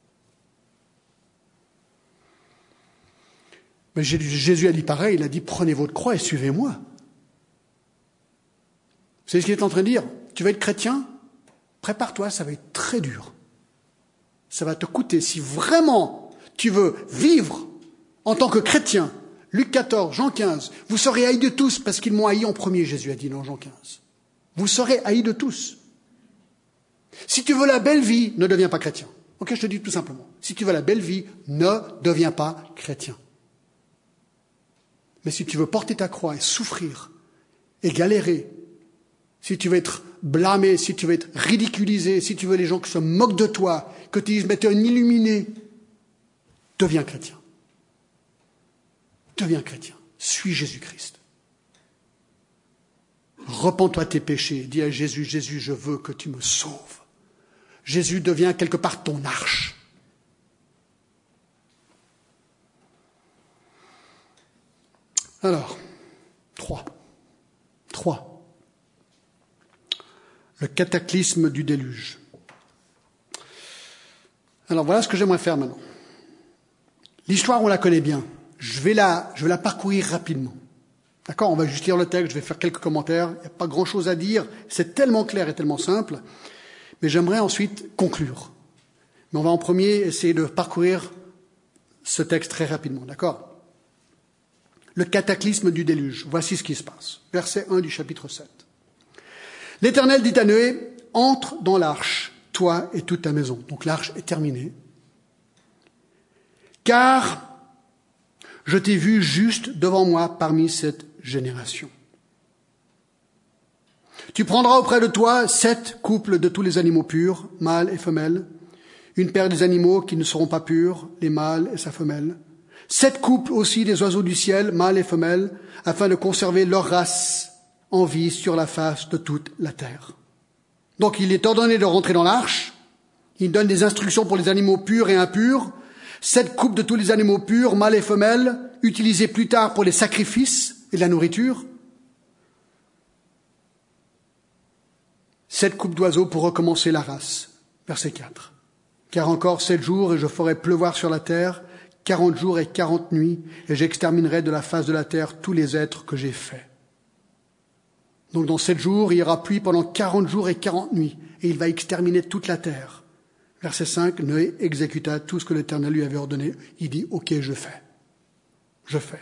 Mais Jésus a dit pareil, il a dit, prenez votre croix et suivez-moi. Vous savez ce qu'il est en train de dire? Tu veux être chrétien? Prépare-toi, ça va être très dur. Ça va te coûter. Si vraiment tu veux vivre en tant que chrétien, Luc quatorze, Jean quinze, vous serez haïs de tous parce qu'ils m'ont haï en premier, Jésus a dit dans Jean quinze. Vous serez haïs de tous. Si tu veux la belle vie, ne deviens pas chrétien. Ok, je te dis tout simplement. Si tu veux la belle vie, ne deviens pas chrétien. Mais si tu veux porter ta croix et souffrir et galérer, si tu veux être blâmé, si tu veux être ridiculisé, si tu veux les gens qui se moquent de toi, que tu disent, mais tu es un illuminé, deviens chrétien. deviens chrétien, suis Jésus-Christ. Repens-toi de tes péchés, dis à Jésus, Jésus, je veux que tu me sauves. Jésus devient quelque part ton arche. Alors, trois. Trois. Le cataclysme du déluge. Alors voilà ce que j'aimerais faire maintenant. L'histoire, on la connaît bien. Je vais la, je vais la parcourir rapidement. D'accord, on va juste lire le texte, je vais faire quelques commentaires. Il n'y a pas grand-chose à dire. C'est tellement clair et tellement simple. Mais j'aimerais ensuite conclure. Mais on va en premier essayer de parcourir ce texte très rapidement. D'accord? Le cataclysme du déluge. Voici ce qui se passe. Verset un du chapitre sept. L'Éternel dit à Noé, entre dans l'arche, toi et toute ta maison. Donc l'arche est terminée. Car je t'ai vu juste devant moi parmi cette génération. Tu prendras auprès de toi sept couples de tous les animaux purs, mâles et femelles, une paire des animaux qui ne seront pas purs, les mâles et sa femelle, sept couples aussi des oiseaux du ciel, mâles et femelles, afin de conserver leur race en vie sur la face de toute la terre. Donc il est ordonné de rentrer dans l'arche, il donne des instructions pour les animaux purs et impurs, sept couples de tous les animaux purs, mâles et femelles, utilisés plus tard pour les sacrifices et la nourriture. Sept couples d'oiseaux pour recommencer la race. Verset quatre. Car encore sept jours et je ferai pleuvoir sur la terre, quarante jours et quarante nuits, et j'exterminerai de la face de la terre tous les êtres que j'ai faits. Donc dans sept jours, il y aura pluie pendant quarante jours et quarante nuits, et il va exterminer toute la terre. Verset cinq, Noé exécuta tout ce que l'Éternel lui avait ordonné. Il dit, ok, je fais. Je fais.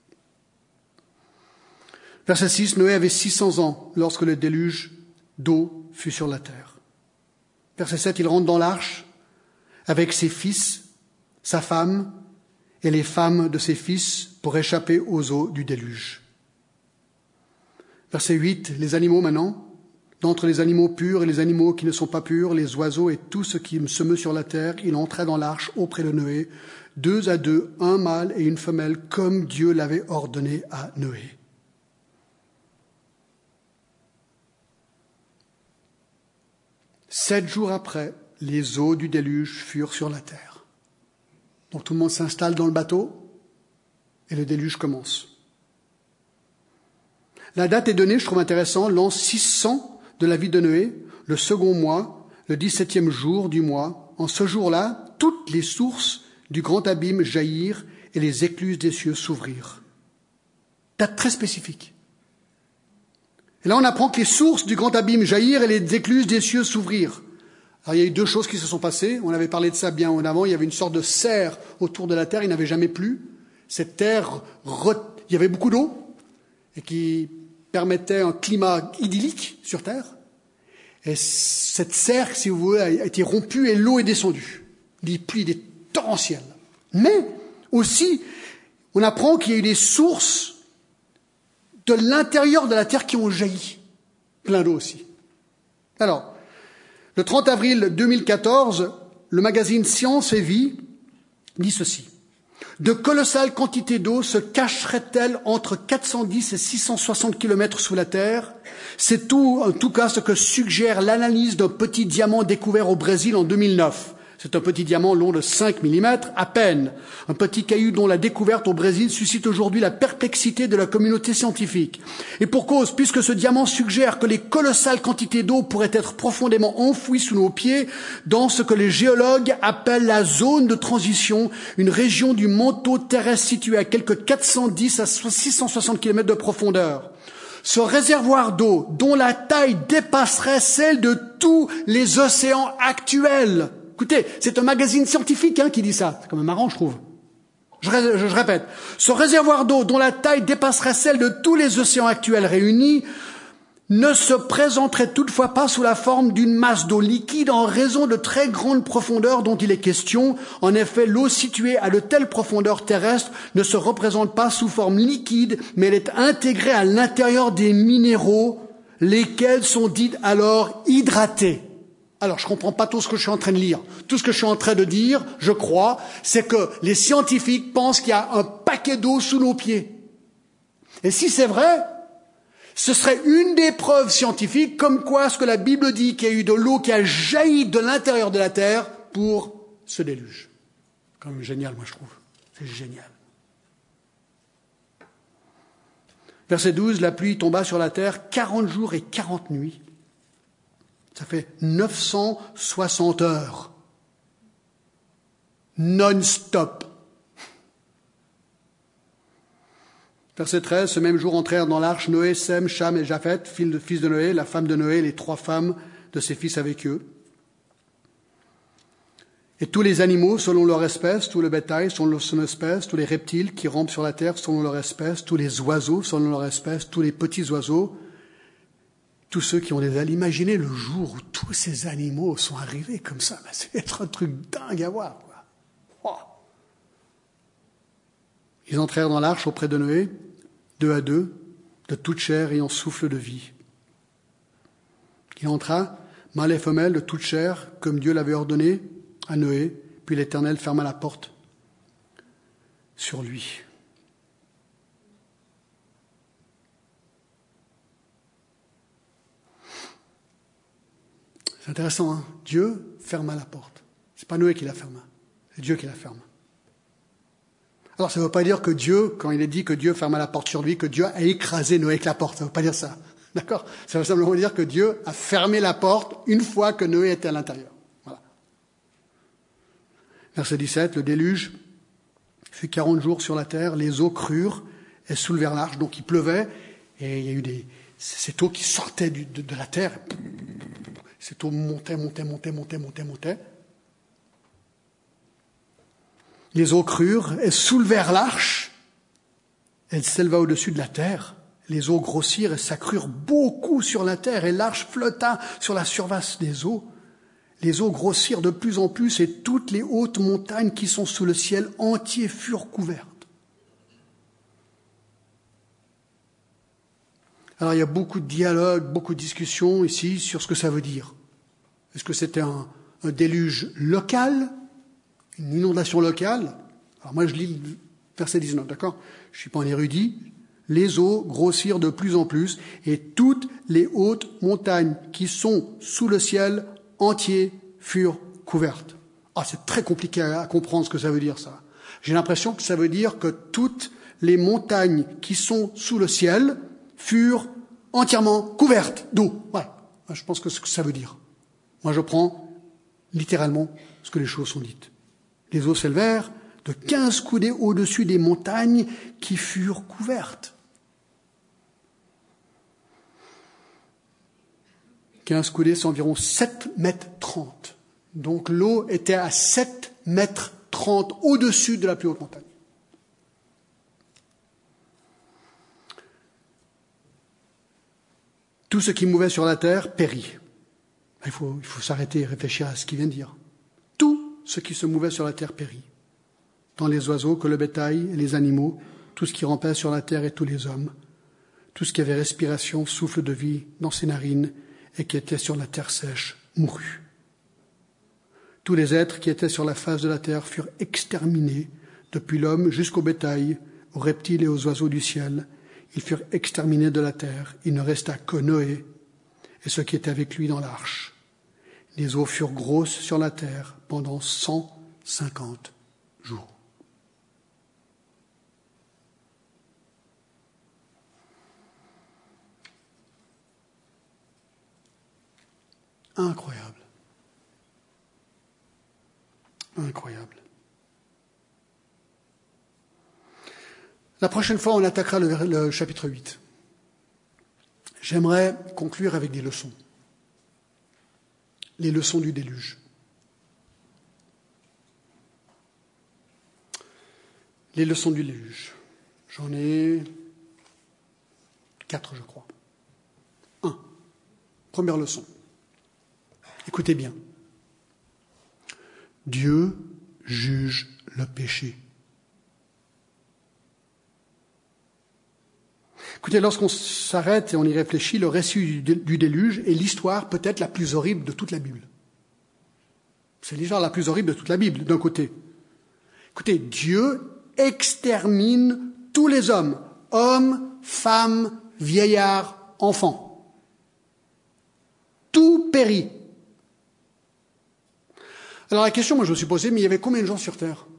Verset six, Noé avait six cents ans lorsque le déluge d'eau fut sur la terre. Verset sept, il rentre dans l'arche avec ses fils, sa femme et les femmes de ses fils pour échapper aux eaux du déluge. Verset huit, les animaux maintenant. D'entre les animaux purs et les animaux qui ne sont pas purs, les oiseaux et tout ce qui se meut sur la terre, il entra dans l'arche auprès de Noé, deux à deux, un mâle et une femelle, comme Dieu l'avait ordonné à Noé. Sept jours après, les eaux du déluge furent sur la terre. Donc tout le monde s'installe dans le bateau et le déluge commence. La date est donnée, je trouve intéressant, l'an six cents de la vie de Noé, le second mois, le dix-septième jour du mois. En ce jour-là, toutes les sources du grand abîme jaillirent et les écluses des cieux s'ouvrirent. Date très spécifique. Et là, on apprend que les sources du grand abîme jaillirent et les écluses des cieux s'ouvrirent. Alors, il y a eu deux choses qui se sont passées. On avait parlé de ça bien en avant. Il y avait une sorte de serre autour de la terre. Il n'avait jamais plu. Cette terre, il y avait beaucoup d'eau et qui permettait un climat idyllique sur Terre. Et cette serre, si vous voulez, a été rompue et l'eau est descendue. Des pluies, des torrentielles. Mais aussi, on apprend qu'il y a eu des sources de l'intérieur de la terre qui ont jailli. Plein d'eau aussi. Alors, le trente avril deux mille quatorze, le magazine Science et Vie dit ceci. De colossales quantités d'eau se cacheraient-elles entre quatre cent dix et six cent soixante kilomètres sous la terre? C'est tout, en tout cas ce que suggère l'analyse d'un petit diamant découvert au Brésil en deux mille neuf. C'est un petit diamant long de cinq millimètres à peine. Un petit caillou dont la découverte au Brésil suscite aujourd'hui la perplexité de la communauté scientifique. Et pour cause, puisque ce diamant suggère que les colossales quantités d'eau pourraient être profondément enfouies sous nos pieds dans ce que les géologues appellent la zone de transition, une région du manteau terrestre située à quelque quatre cent dix à six cent soixante kilomètres de profondeur. Ce réservoir d'eau, dont la taille dépasserait celle de tous les océans actuels. Écoutez, c'est un magazine scientifique hein, qui dit ça. C'est quand même marrant, je trouve. Je, je, je répète. Ce réservoir d'eau, dont la taille dépasserait celle de tous les océans actuels réunis, ne se présenterait toutefois pas sous la forme d'une masse d'eau liquide en raison de très grandes profondeurs dont il est question. En effet, l'eau située à de telles profondeurs terrestres ne se représente pas sous forme liquide, mais elle est intégrée à l'intérieur des minéraux, lesquels sont dits alors hydratés. Alors, je ne comprends pas tout ce que je suis en train de lire. Tout ce que je suis en train de dire, je crois, c'est que les scientifiques pensent qu'il y a un paquet d'eau sous nos pieds. Et si c'est vrai, ce serait une des preuves scientifiques comme quoi ce que la Bible dit, qu'il y a eu de l'eau qui a jailli de l'intérieur de la terre pour ce déluge. Quand même génial, moi je trouve. C'est génial. Verset douze, la pluie tomba sur la terre quarante jours et quarante nuits. Ça fait neuf cent soixante heures. Non-stop. Verset treize, ce même jour entrèrent dans l'arche Noé, Sem, Cham et Japheth, fils de Noé, la femme de Noé, les trois femmes de ses fils avec eux. Et tous les animaux selon leur espèce, tout le bétail selon son espèce, tous les reptiles qui rampent sur la terre selon leur espèce, tous les oiseaux selon leur espèce, tous les petits oiseaux, tous ceux qui ont des ailes. Imaginez le jour où tous ces animaux sont arrivés comme ça. Ben, c'est être un truc dingue à voir, quoi. Oh. Ils entrèrent dans l'arche auprès de Noé, deux à deux, de toute chair ayant souffle de vie. Il entra, mâle et femelle, de toute chair, comme Dieu l'avait ordonné à Noé, puis l'Éternel ferma la porte sur lui. C'est intéressant, hein? Dieu ferma la porte. C'est pas Noé qui la ferma, c'est Dieu qui la ferme. Alors ça ne veut pas dire que Dieu, quand il est dit que Dieu ferma la porte sur lui, que Dieu a écrasé Noé avec la porte. Ça ne veut pas dire ça. D'accord? Ça veut simplement dire que Dieu a fermé la porte une fois que Noé était à l'intérieur. Voilà. Verset dix-sept, le déluge fut quarante jours sur la terre, les eaux crurent et soulevèrent l'arche. Donc il pleuvait et il y a eu des, cette eau qui sortait du, de, de la terre. Cette eau montait, montait, montait, montait, montait, montait. Les eaux crurent et soulevèrent l'arche. Elle s'éleva au-dessus de la terre. Les eaux grossirent et s'accrurent beaucoup sur la terre, et l'arche flotta sur la surface des eaux. Les eaux grossirent de plus en plus, et toutes les hautes montagnes qui sont sous le ciel entier furent couvertes. Alors il y a beaucoup de dialogues, beaucoup de discussions ici sur ce que ça veut dire. Est-ce que c'était un, un déluge local, une inondation locale? Alors moi je lis le verset dix-neuf, d'accord? Je ne suis pas un érudit. Les eaux grossirent de plus en plus, et toutes les hautes montagnes qui sont sous le ciel entier furent couvertes. Ah, c'est très compliqué à comprendre ce que ça veut dire, ça. J'ai l'impression que ça veut dire que toutes les montagnes qui sont sous le ciel furent entièrement couvertes d'eau. Voilà. Je pense que c'est ce que ça veut dire. Moi, je prends littéralement ce que les choses sont dites. Les eaux s'élevèrent de quinze coudées au-dessus des montagnes qui furent couvertes. quinze coudées, c'est environ sept mètres trente. Donc l'eau était à sept mètres trente au-dessus de la plus haute montagne. Tout ce qui mouvait sur la terre périt. Il faut, il faut s'arrêter et réfléchir à ce qu'il vient de dire. Tout ce qui se mouvait sur la terre périt. Tant les oiseaux que le bétail et les animaux, tout ce qui rampait sur la terre et tous les hommes, tout ce qui avait respiration, souffle de vie dans ses narines et qui était sur la terre sèche, mourut. Tous les êtres qui étaient sur la face de la terre furent exterminés, depuis l'homme jusqu'au bétail, aux reptiles et aux oiseaux du ciel. Ils furent exterminés de la terre. Il ne resta que Noé et ceux qui étaient avec lui dans l'arche. Les eaux furent grosses sur la terre pendant cent cinquante jours. Incroyable. Incroyable. La prochaine fois, on attaquera le, le chapitre huit. J'aimerais conclure avec des leçons. Les leçons du déluge. Les leçons du déluge. J'en ai quatre, je crois. Un. Première leçon. Écoutez bien. Dieu juge le péché. Écoutez, lorsqu'on s'arrête et on y réfléchit, le récit du déluge est l'histoire peut-être la plus horrible de toute la Bible. C'est l'histoire la plus horrible de toute la Bible, d'un côté. Écoutez, Dieu extermine tous les hommes, hommes, femmes, vieillards, enfants. Tout périt. Alors la question, moi je me suis posée, mais il y avait combien de gens sur Terre?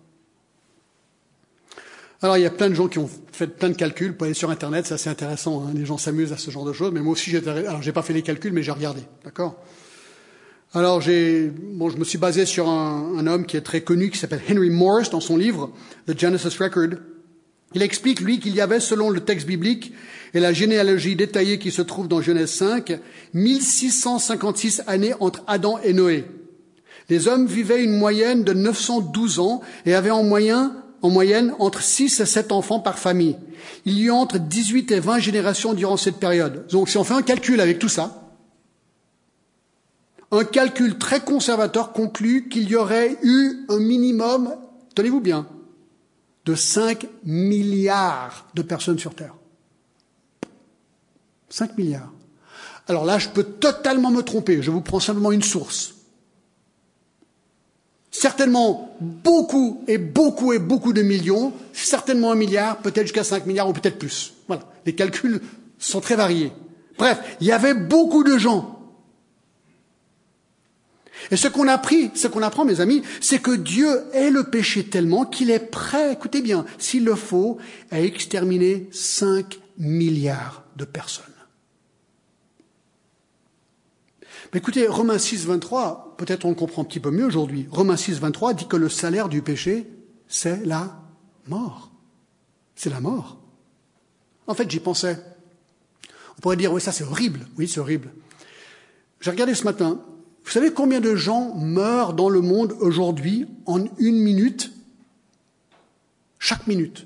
Alors il y a plein de gens qui ont fait plein de calculs, vous pouvez aller sur Internet, c'est assez intéressant, hein, les gens s'amusent à ce genre de choses, mais moi aussi j'ai, alors j'ai pas fait les calculs, mais j'ai regardé, d'accord? Alors j'ai, bon, je me suis basé sur un, un homme qui est très connu, qui s'appelle Henry Morris, dans son livre The Genesis Record. Il explique, lui, qu'il y avait, selon le texte biblique et la généalogie détaillée qui se trouve dans Genèse cinq, mille six cent cinquante-six années entre Adam et Noé. Les hommes vivaient une moyenne de neuf cent douze ans et avaient en moyenne, en moyenne entre six et sept enfants par famille. Il y eut entre dix-huit et vingt générations durant cette période. Donc si on fait un calcul avec tout ça, un calcul très conservateur conclut qu'il y aurait eu un minimum, tenez-vous bien, de cinq milliards de personnes sur Terre. cinq milliards. Alors là, je peux totalement me tromper. Je vous prends simplement une source. Certainement beaucoup et beaucoup et beaucoup de millions, certainement un milliard, peut-être jusqu'à cinq milliards ou peut-être plus. Voilà. Les calculs sont très variés. Bref, il y avait beaucoup de gens. Et ce qu'on a appris, ce qu'on apprend, mes amis, c'est que Dieu hait le péché tellement qu'il est prêt, écoutez bien, s'il le faut, à exterminer cinq milliards de personnes. Mais écoutez, Romains six, vingt-trois, peut-être on le comprend un petit peu mieux aujourd'hui. Romains six, vingt-trois dit que le salaire du péché, c'est la mort. C'est la mort. En fait, j'y pensais. On pourrait dire, oui, ça c'est horrible. Oui, c'est horrible. J'ai regardé ce matin. Vous savez combien de gens meurent dans le monde aujourd'hui en une minute? Chaque minute.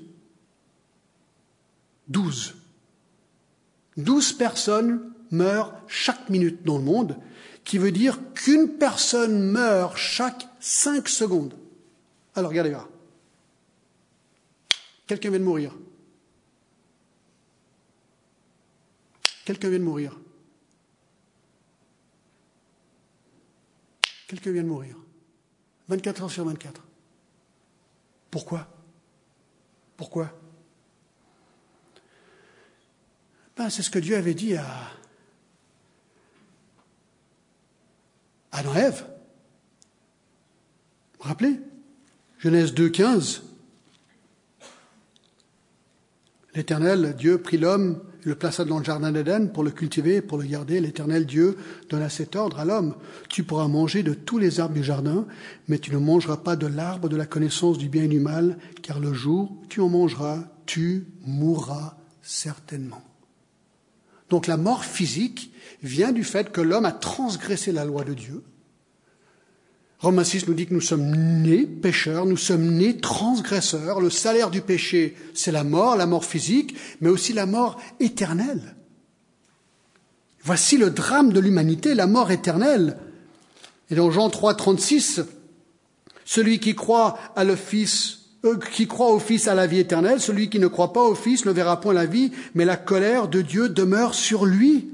Douze. Douze personnes meurent chaque minute dans le monde, qui veut dire qu'une personne meurt chaque cinq secondes. Alors regardez là. Quelqu'un vient de mourir. Quelqu'un vient de mourir. Quelqu'un vient de mourir. vingt-quatre heures sur vingt-quatre. Pourquoi? Pourquoi? Ben, c'est ce que Dieu avait dit à Adam et Ève. Vous vous rappelez? Genèse deux, quinze. L'Éternel, Dieu, prit l'homme et le plaça dans le jardin d'Éden pour le cultiver, pour le garder. L'Éternel, Dieu, donna cet ordre à l'homme. Tu pourras manger de tous les arbres du jardin, mais tu ne mangeras pas de l'arbre de la connaissance du bien et du mal, car le jour où tu en mangeras, tu mourras certainement. Donc la mort physique vient du fait que l'homme a transgressé la loi de Dieu. Romains six nous dit que nous sommes nés pécheurs, nous sommes nés transgresseurs. Le salaire du péché, c'est la mort, la mort physique, mais aussi la mort éternelle. Voici le drame de l'humanité, la mort éternelle. Et dans Jean trois, trente-six, celui qui croit à le Fils, euh, qui croit au Fils a la vie éternelle, celui qui ne croit pas au Fils ne verra point la vie, mais la colère de Dieu demeure sur lui.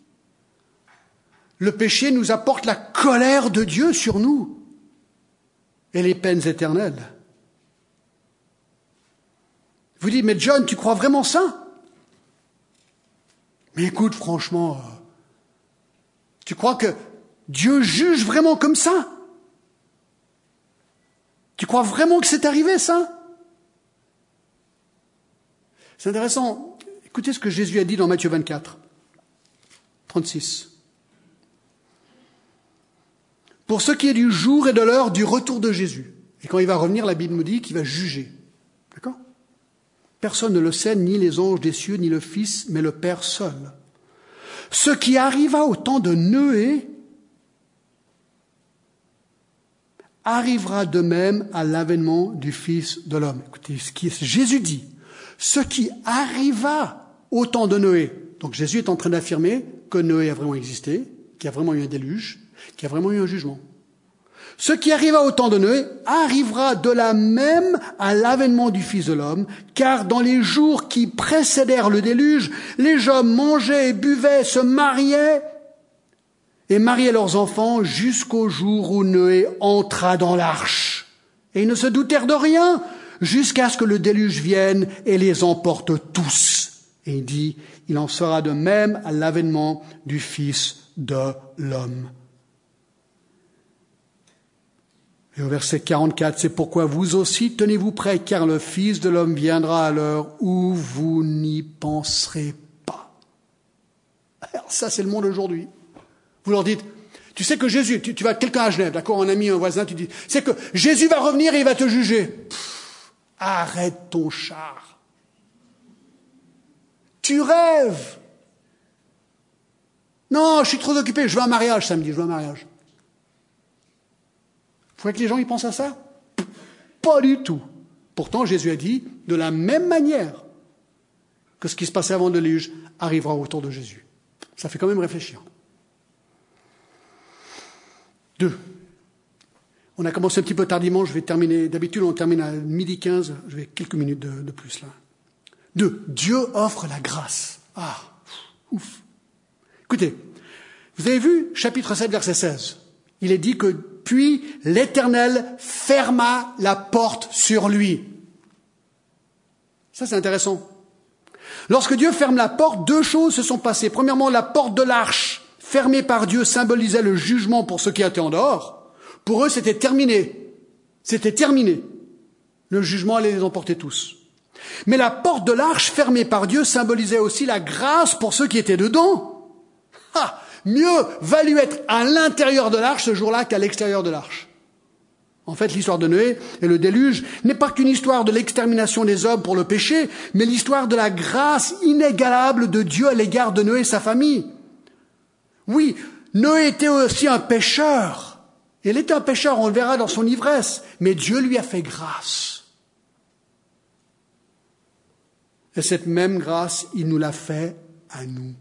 Le péché nous apporte la colère de Dieu sur nous et les peines éternelles. Vous dites, mais John, tu crois vraiment ça? Mais écoute, franchement, euh, tu crois que Dieu juge vraiment comme ça? Tu crois vraiment que c'est arrivé, ça? C'est intéressant. Écoutez ce que Jésus a dit dans Matthieu vingt-quatre, trente-six. Pour ce qui est du jour et de l'heure du retour de Jésus. Et quand il va revenir, la Bible nous dit qu'il va juger. D'accord? Personne ne le sait, ni les anges des cieux, ni le Fils, mais le Père seul. Ce qui arriva au temps de Noé arrivera de même à l'avènement du Fils de l'homme. Écoutez, ce qui Jésus dit, ce qui arriva au temps de Noé. Donc Jésus est en train d'affirmer que Noé a vraiment existé, qu'il y a vraiment eu un déluge, qu'il y a vraiment eu un jugement. Ce qui arriva au temps de Noé arrivera de la même à l'avènement du Fils de l'homme, car dans les jours qui précédèrent le déluge, les hommes mangeaient et buvaient, se mariaient et mariaient leurs enfants jusqu'au jour où Noé entra dans l'arche. Et ils ne se doutèrent de rien jusqu'à ce que le déluge vienne et les emporte tous. Et il dit, il en sera de même à l'avènement du Fils de l'homme. Et au verset quarante-quatre, c'est pourquoi vous aussi tenez-vous prêts, car le Fils de l'homme viendra à l'heure où vous n'y penserez pas. Alors ça, c'est le monde aujourd'hui. Vous leur dites, tu sais que Jésus, tu, tu vas quelqu'un à Genève, d'accord, un ami, un voisin, tu dis, c'est que Jésus va revenir et il va te juger. Pff, arrête ton char. Tu rêves. Non, je suis trop occupé, je veux un mariage samedi, je veux un mariage. Vous voyez que les gens, ils pensent à ça? Pas du tout. Pourtant, Jésus a dit, de la même manière que ce qui se passait avant le déluge arrivera autour de Jésus. Ça fait quand même réfléchir. Deux. On a commencé un petit peu tardivement, je vais terminer, d'habitude on termine à midi quinze, je vais quelques minutes de, de plus là. Deux. Dieu offre la grâce. Ah, ouf. Écoutez, vous avez vu, chapitre sept, verset seize. Il est dit que puis l'Éternel ferma la porte sur lui. Ça, c'est intéressant. Lorsque Dieu ferme la porte, deux choses se sont passées. Premièrement, la porte de l'arche, fermée par Dieu, symbolisait le jugement pour ceux qui étaient en dehors. Pour eux, c'était terminé. C'était terminé. Le jugement allait les emporter tous. Mais la porte de l'arche, fermée par Dieu, symbolisait aussi la grâce pour ceux qui étaient dedans. Ah! Mieux valut être à l'intérieur de l'arche ce jour-là qu'à l'extérieur de l'arche. En fait, l'histoire de Noé et le déluge n'est pas qu'une histoire de l'extermination des hommes pour le péché, mais l'histoire de la grâce inégalable de Dieu à l'égard de Noé et sa famille. Oui, Noé était aussi un pécheur. Il était un pécheur, on le verra dans son ivresse, mais Dieu lui a fait grâce. Et cette même grâce, il nous l'a fait à nous.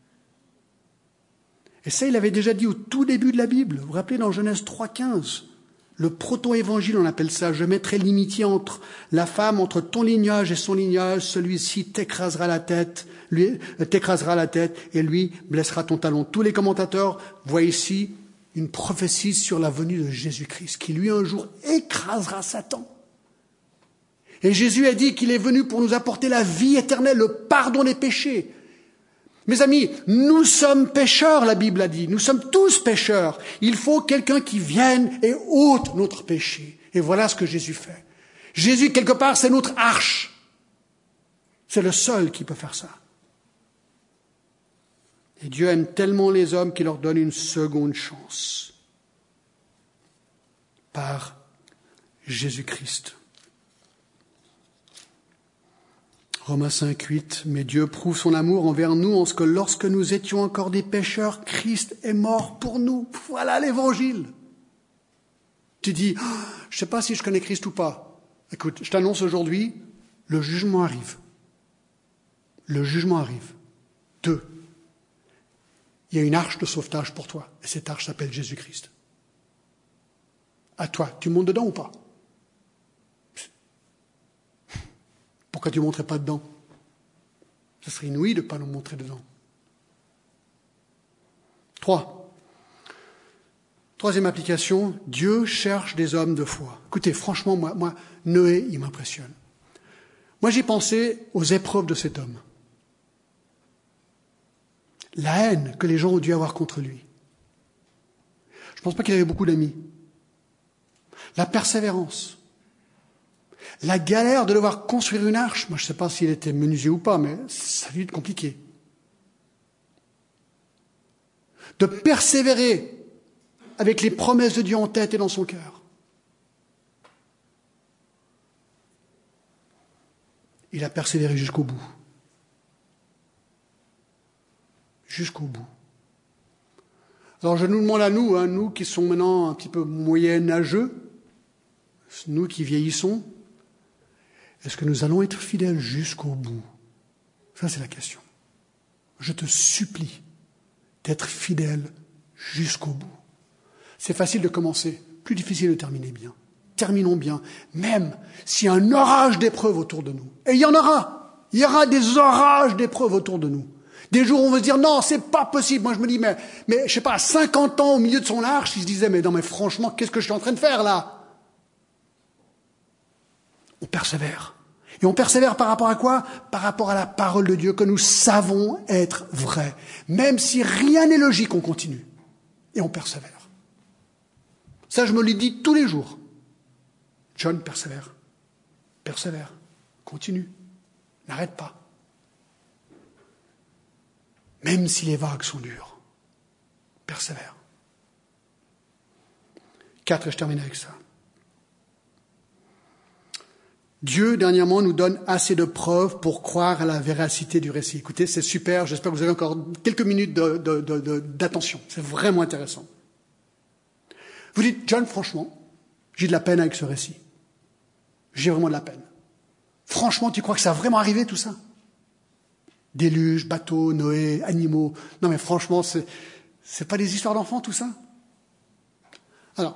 Et ça, il avait déjà dit au tout début de la Bible. Vous vous rappelez dans Genèse trois quinze, le proto-évangile, on appelle ça. Je mettrai l'amitié entre la femme, entre ton lignage et son lignage. Celui-ci t'écrasera la tête, lui t'écrasera la tête et lui blessera ton talon. Tous les commentateurs voient ici une prophétie sur la venue de Jésus-Christ, qui lui un jour écrasera Satan. Et Jésus a dit qu'il est venu pour nous apporter la vie éternelle, le pardon des péchés. Mes amis, nous sommes pécheurs, la Bible a dit. Nous sommes tous pécheurs. Il faut quelqu'un qui vienne et ôte notre péché. Et voilà ce que Jésus fait. Jésus, quelque part, c'est notre arche. C'est le seul qui peut faire ça. Et Dieu aime tellement les hommes qu'il leur donne une seconde chance. Par Jésus-Christ. Romains cinq, huit, mais Dieu prouve son amour envers nous en ce que lorsque nous étions encore des pécheurs, Christ est mort pour nous. Voilà l'évangile. Tu dis, oh, je ne sais pas si je connais Christ ou pas. Écoute, je t'annonce aujourd'hui, le jugement arrive. Le jugement arrive. Deux, il y a une arche de sauvetage pour toi. Et cette arche s'appelle Jésus-Christ. À toi, tu montes dedans ou pas? Pourquoi tu ne montrais pas dedans? Ce serait inouï de ne pas nous montrer dedans. Trois. Troisième application, Dieu cherche des hommes de foi. Écoutez, franchement, moi, moi Noé, il m'impressionne. Moi, j'ai pensé aux épreuves de cet homme. La haine que les gens ont dû avoir contre lui. Je ne pense pas qu'il avait beaucoup d'amis. La persévérance. La galère de devoir construire une arche, moi je ne sais pas s'il était menuisier ou pas, mais ça a dû être compliqué. De persévérer avec les promesses de Dieu en tête et dans son cœur. Il a persévéré jusqu'au bout. Jusqu'au bout. Alors je nous demande à nous, hein, nous qui sommes maintenant un petit peu moyenâgeux, nous qui vieillissons, est-ce que nous allons être fidèles jusqu'au bout? Ça, c'est la question. Je te supplie d'être fidèle jusqu'au bout. C'est facile de commencer, plus difficile de terminer bien. Terminons bien, même s'il y a un orage d'épreuves autour de nous. Et il y en aura. Il y aura des orages d'épreuves autour de nous. Des jours où on veut se dire, non, c'est pas possible. Moi, je me dis, mais, mais, je sais pas, à cinquante ans au milieu de son arche, il se disait, mais non, mais franchement, qu'est-ce que je suis en train de faire, là? On persévère. Et on persévère par rapport à quoi? Par rapport à la parole de Dieu que nous savons être vraie. Même si rien n'est logique, on continue. Et on persévère. Ça, je me le dis tous les jours. John, persévère. Persévère. Continue. N'arrête pas. Même si les vagues sont dures. Persévère. Quatre, et je termine avec ça. Dieu, dernièrement, nous donne assez de preuves pour croire à la véracité du récit. Écoutez, c'est super, j'espère que vous avez encore quelques minutes de, de, de, de, d'attention. C'est vraiment intéressant. Vous dites, John, franchement, j'ai de la peine avec ce récit. J'ai vraiment de la peine. Franchement, tu crois que ça a vraiment arrivé, tout ça? Déluge, bateau, Noé, animaux. Non, mais franchement, c'est, c'est pas des histoires d'enfants, tout ça? Alors,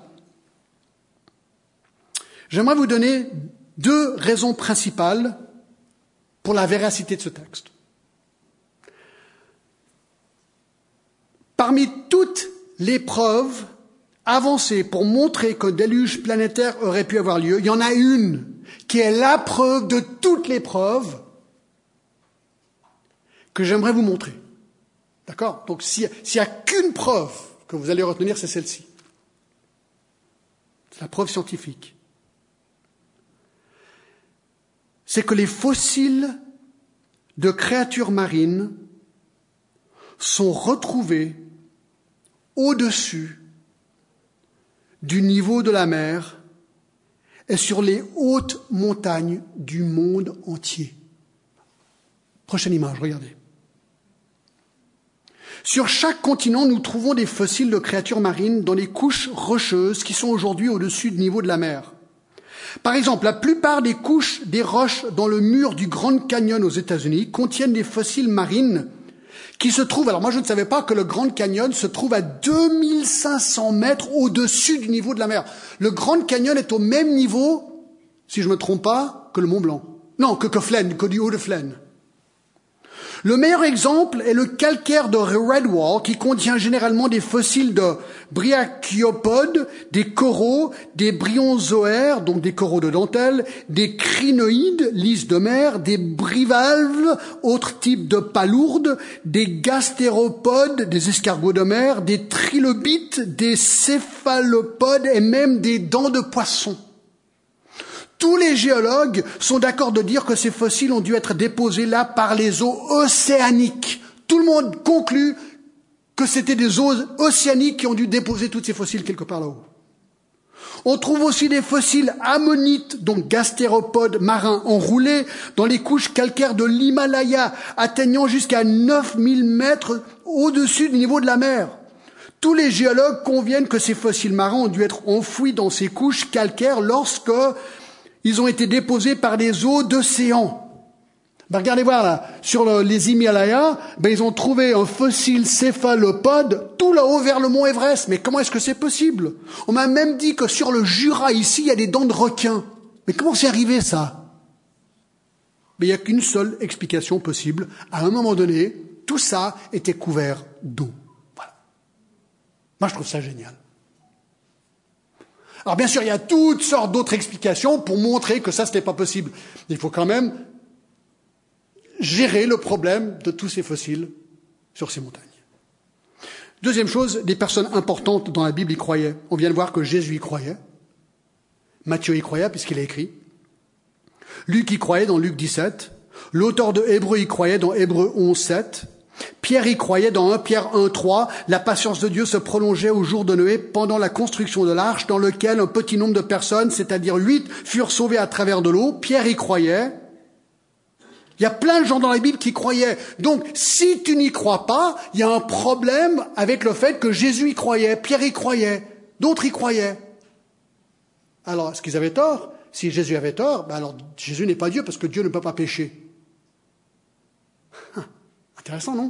j'aimerais vous donner deux raisons principales pour la véracité de ce texte. Parmi toutes les preuves avancées pour montrer qu'un déluge planétaire aurait pu avoir lieu, il y en a une qui est la preuve de toutes les preuves que j'aimerais vous montrer. D'accord? Donc s'il n'y a qu'une preuve que vous allez retenir, c'est celle-ci. C'est la preuve scientifique. C'est que les fossiles de créatures marines sont retrouvés au-dessus du niveau de la mer et sur les hautes montagnes du monde entier. Prochaine image, regardez. Sur chaque continent, nous trouvons des fossiles de créatures marines dans les couches rocheuses qui sont aujourd'hui au-dessus du niveau de la mer. Par exemple, la plupart des couches des roches dans le mur du Grand Canyon aux États-Unis contiennent des fossiles marines qui se trouvent, alors moi je ne savais pas que le Grand Canyon se trouve à deux mille cinq cents mètres au-dessus du niveau de la mer. Le Grand Canyon est au même niveau, si je ne me trompe pas, que le Mont Blanc. Non, que, que Flaine, que du haut de Flaine. Le meilleur exemple est le calcaire de Redwall qui contient généralement des fossiles de brachiopodes, des coraux, des bryonzoaires, donc des coraux de dentelle, des crinoïdes, lises de mer, des bivalves, autres types de palourdes, des gastéropodes, des escargots de mer, des trilobites, des céphalopodes et même des dents de poisson. Tous les géologues sont d'accord de dire que ces fossiles ont dû être déposés là par les eaux océaniques. Tout le monde conclut que c'était des eaux océaniques qui ont dû déposer tous ces fossiles quelque part là-haut. On trouve aussi des fossiles ammonites, donc gastéropodes marins enroulés, dans les couches calcaires de l'Himalaya, atteignant jusqu'à neuf mille mètres au-dessus du niveau de la mer. Tous les géologues conviennent que ces fossiles marins ont dû être enfouis dans ces couches calcaires lorsque ils ont été déposés par des eaux d'océan. Ben regardez voir là, sur le, les Himalayas, ben ils ont trouvé un fossile céphalopode tout là-haut vers le mont Everest. Mais comment est-ce que c'est possible? On m'a même dit que sur le Jura ici, il y a des dents de requin. Mais comment c'est arrivé ça? Ben, il n'y a qu'une seule explication possible. À un moment donné, tout ça était couvert d'eau. Voilà. Moi, je trouve ça génial. Alors bien sûr, il y a toutes sortes d'autres explications pour montrer que ça, ce n'est pas possible. Il faut quand même gérer le problème de tous ces fossiles sur ces montagnes. Deuxième chose, des personnes importantes dans la Bible y croyaient. On vient de voir que Jésus y croyait. Matthieu y croyait puisqu'il a écrit. Luc y croyait dans Luc dix-sept. L'auteur de Hébreux y croyait dans Hébreux onze, sept. Pierre y croyait dans un Pierre un, trois. La patience de Dieu se prolongeait au jour de Noé pendant la construction de l'arche dans lequel un petit nombre de personnes, c'est-à-dire huit, furent sauvées à travers de l'eau. Pierre y croyait. Il y a plein de gens dans la Bible qui croyaient. Donc, si tu n'y crois pas, il y a un problème avec le fait que Jésus y croyait, Pierre y croyait, d'autres y croyaient. Alors, est-ce qu'ils avaient tort? Si Jésus avait tort, ben alors Jésus n'est pas Dieu parce que Dieu ne peut pas pécher. Intéressant, non?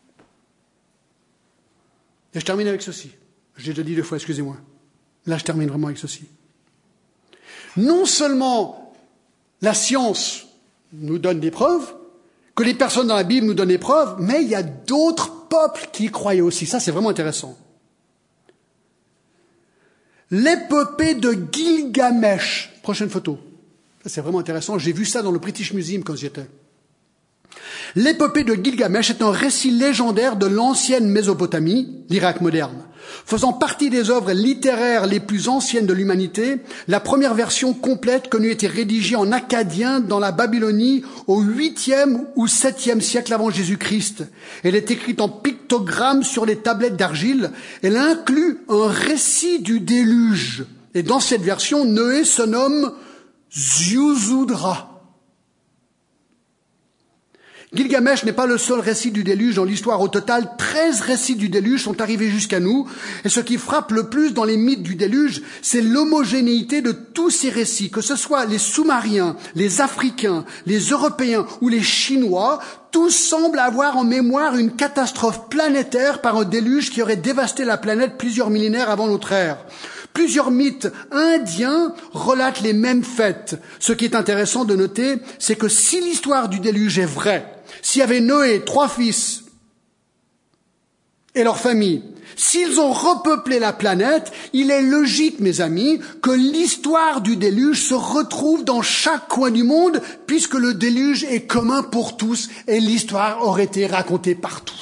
Et je termine avec ceci. J'ai déjà dit deux fois, excusez-moi. Là, je termine vraiment avec ceci. Non seulement la science nous donne des preuves, que les personnes dans la Bible nous donnent des preuves, mais il y a d'autres peuples qui y croyaient aussi. Ça, c'est vraiment intéressant. L'épopée de Gilgamesh. Prochaine photo. Ça, c'est vraiment intéressant. J'ai vu ça dans le British Museum quand j'y étais. L'épopée de Gilgamesh est un récit légendaire de l'ancienne Mésopotamie, l'Irak moderne. Faisant partie des œuvres littéraires les plus anciennes de l'humanité, la première version complète connue était rédigée en akkadien dans la Babylonie au huitième ou septième siècle avant Jésus-Christ. Elle est écrite en pictogrammes sur les tablettes d'argile. Elle inclut un récit du déluge. Et dans cette version, Noé se nomme Ziusudra. Gilgamesh n'est pas le seul récit du déluge dans l'histoire. Au total, treize récits du déluge sont arrivés jusqu'à nous. Et ce qui frappe le plus dans les mythes du déluge, c'est l'homogénéité de tous ces récits. Que ce soit les Soumériens, les Africains, les Européens ou les Chinois, tous semblent avoir en mémoire une catastrophe planétaire par un déluge qui aurait dévasté la planète plusieurs millénaires avant notre ère. Plusieurs mythes indiens relatent les mêmes faits. Ce qui est intéressant de noter, c'est que si l'histoire du déluge est vraie, s'il y avait Noé, trois fils et leur famille, s'ils ont repeuplé la planète, il est logique, mes amis, que l'histoire du déluge se retrouve dans chaque coin du monde, puisque le déluge est commun pour tous et l'histoire aurait été racontée partout.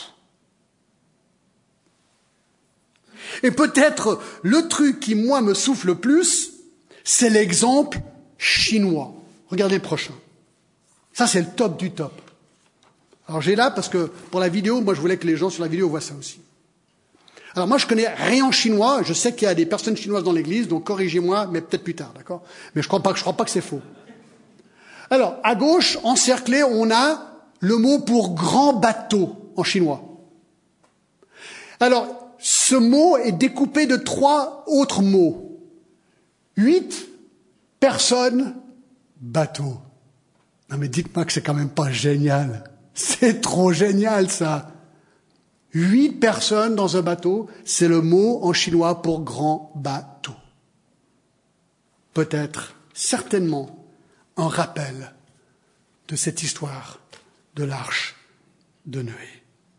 Et peut-être le truc qui, moi, me souffle le plus, c'est l'exemple chinois. Regardez le prochain. Ça, c'est le top du top. Alors, j'ai là, parce que pour la vidéo, moi, je voulais que les gens sur la vidéo voient ça aussi. Alors, moi, je connais rien en chinois. Je sais qu'il y a des personnes chinoises dans l'église, donc corrigez-moi, mais peut-être plus tard, d'accord? Mais je crois pas, je crois pas que c'est faux. Alors, à gauche, encerclé, on a le mot pour grand bateau en chinois. Alors, ce mot est découpé de trois autres mots. Huit personnes, bateau. Non mais dites-moi que c'est quand même pas génial. C'est trop génial ça. Huit personnes dans un bateau, c'est le mot en chinois pour grand bateau. Peut-être, certainement, un rappel de cette histoire de l'arche de Noé.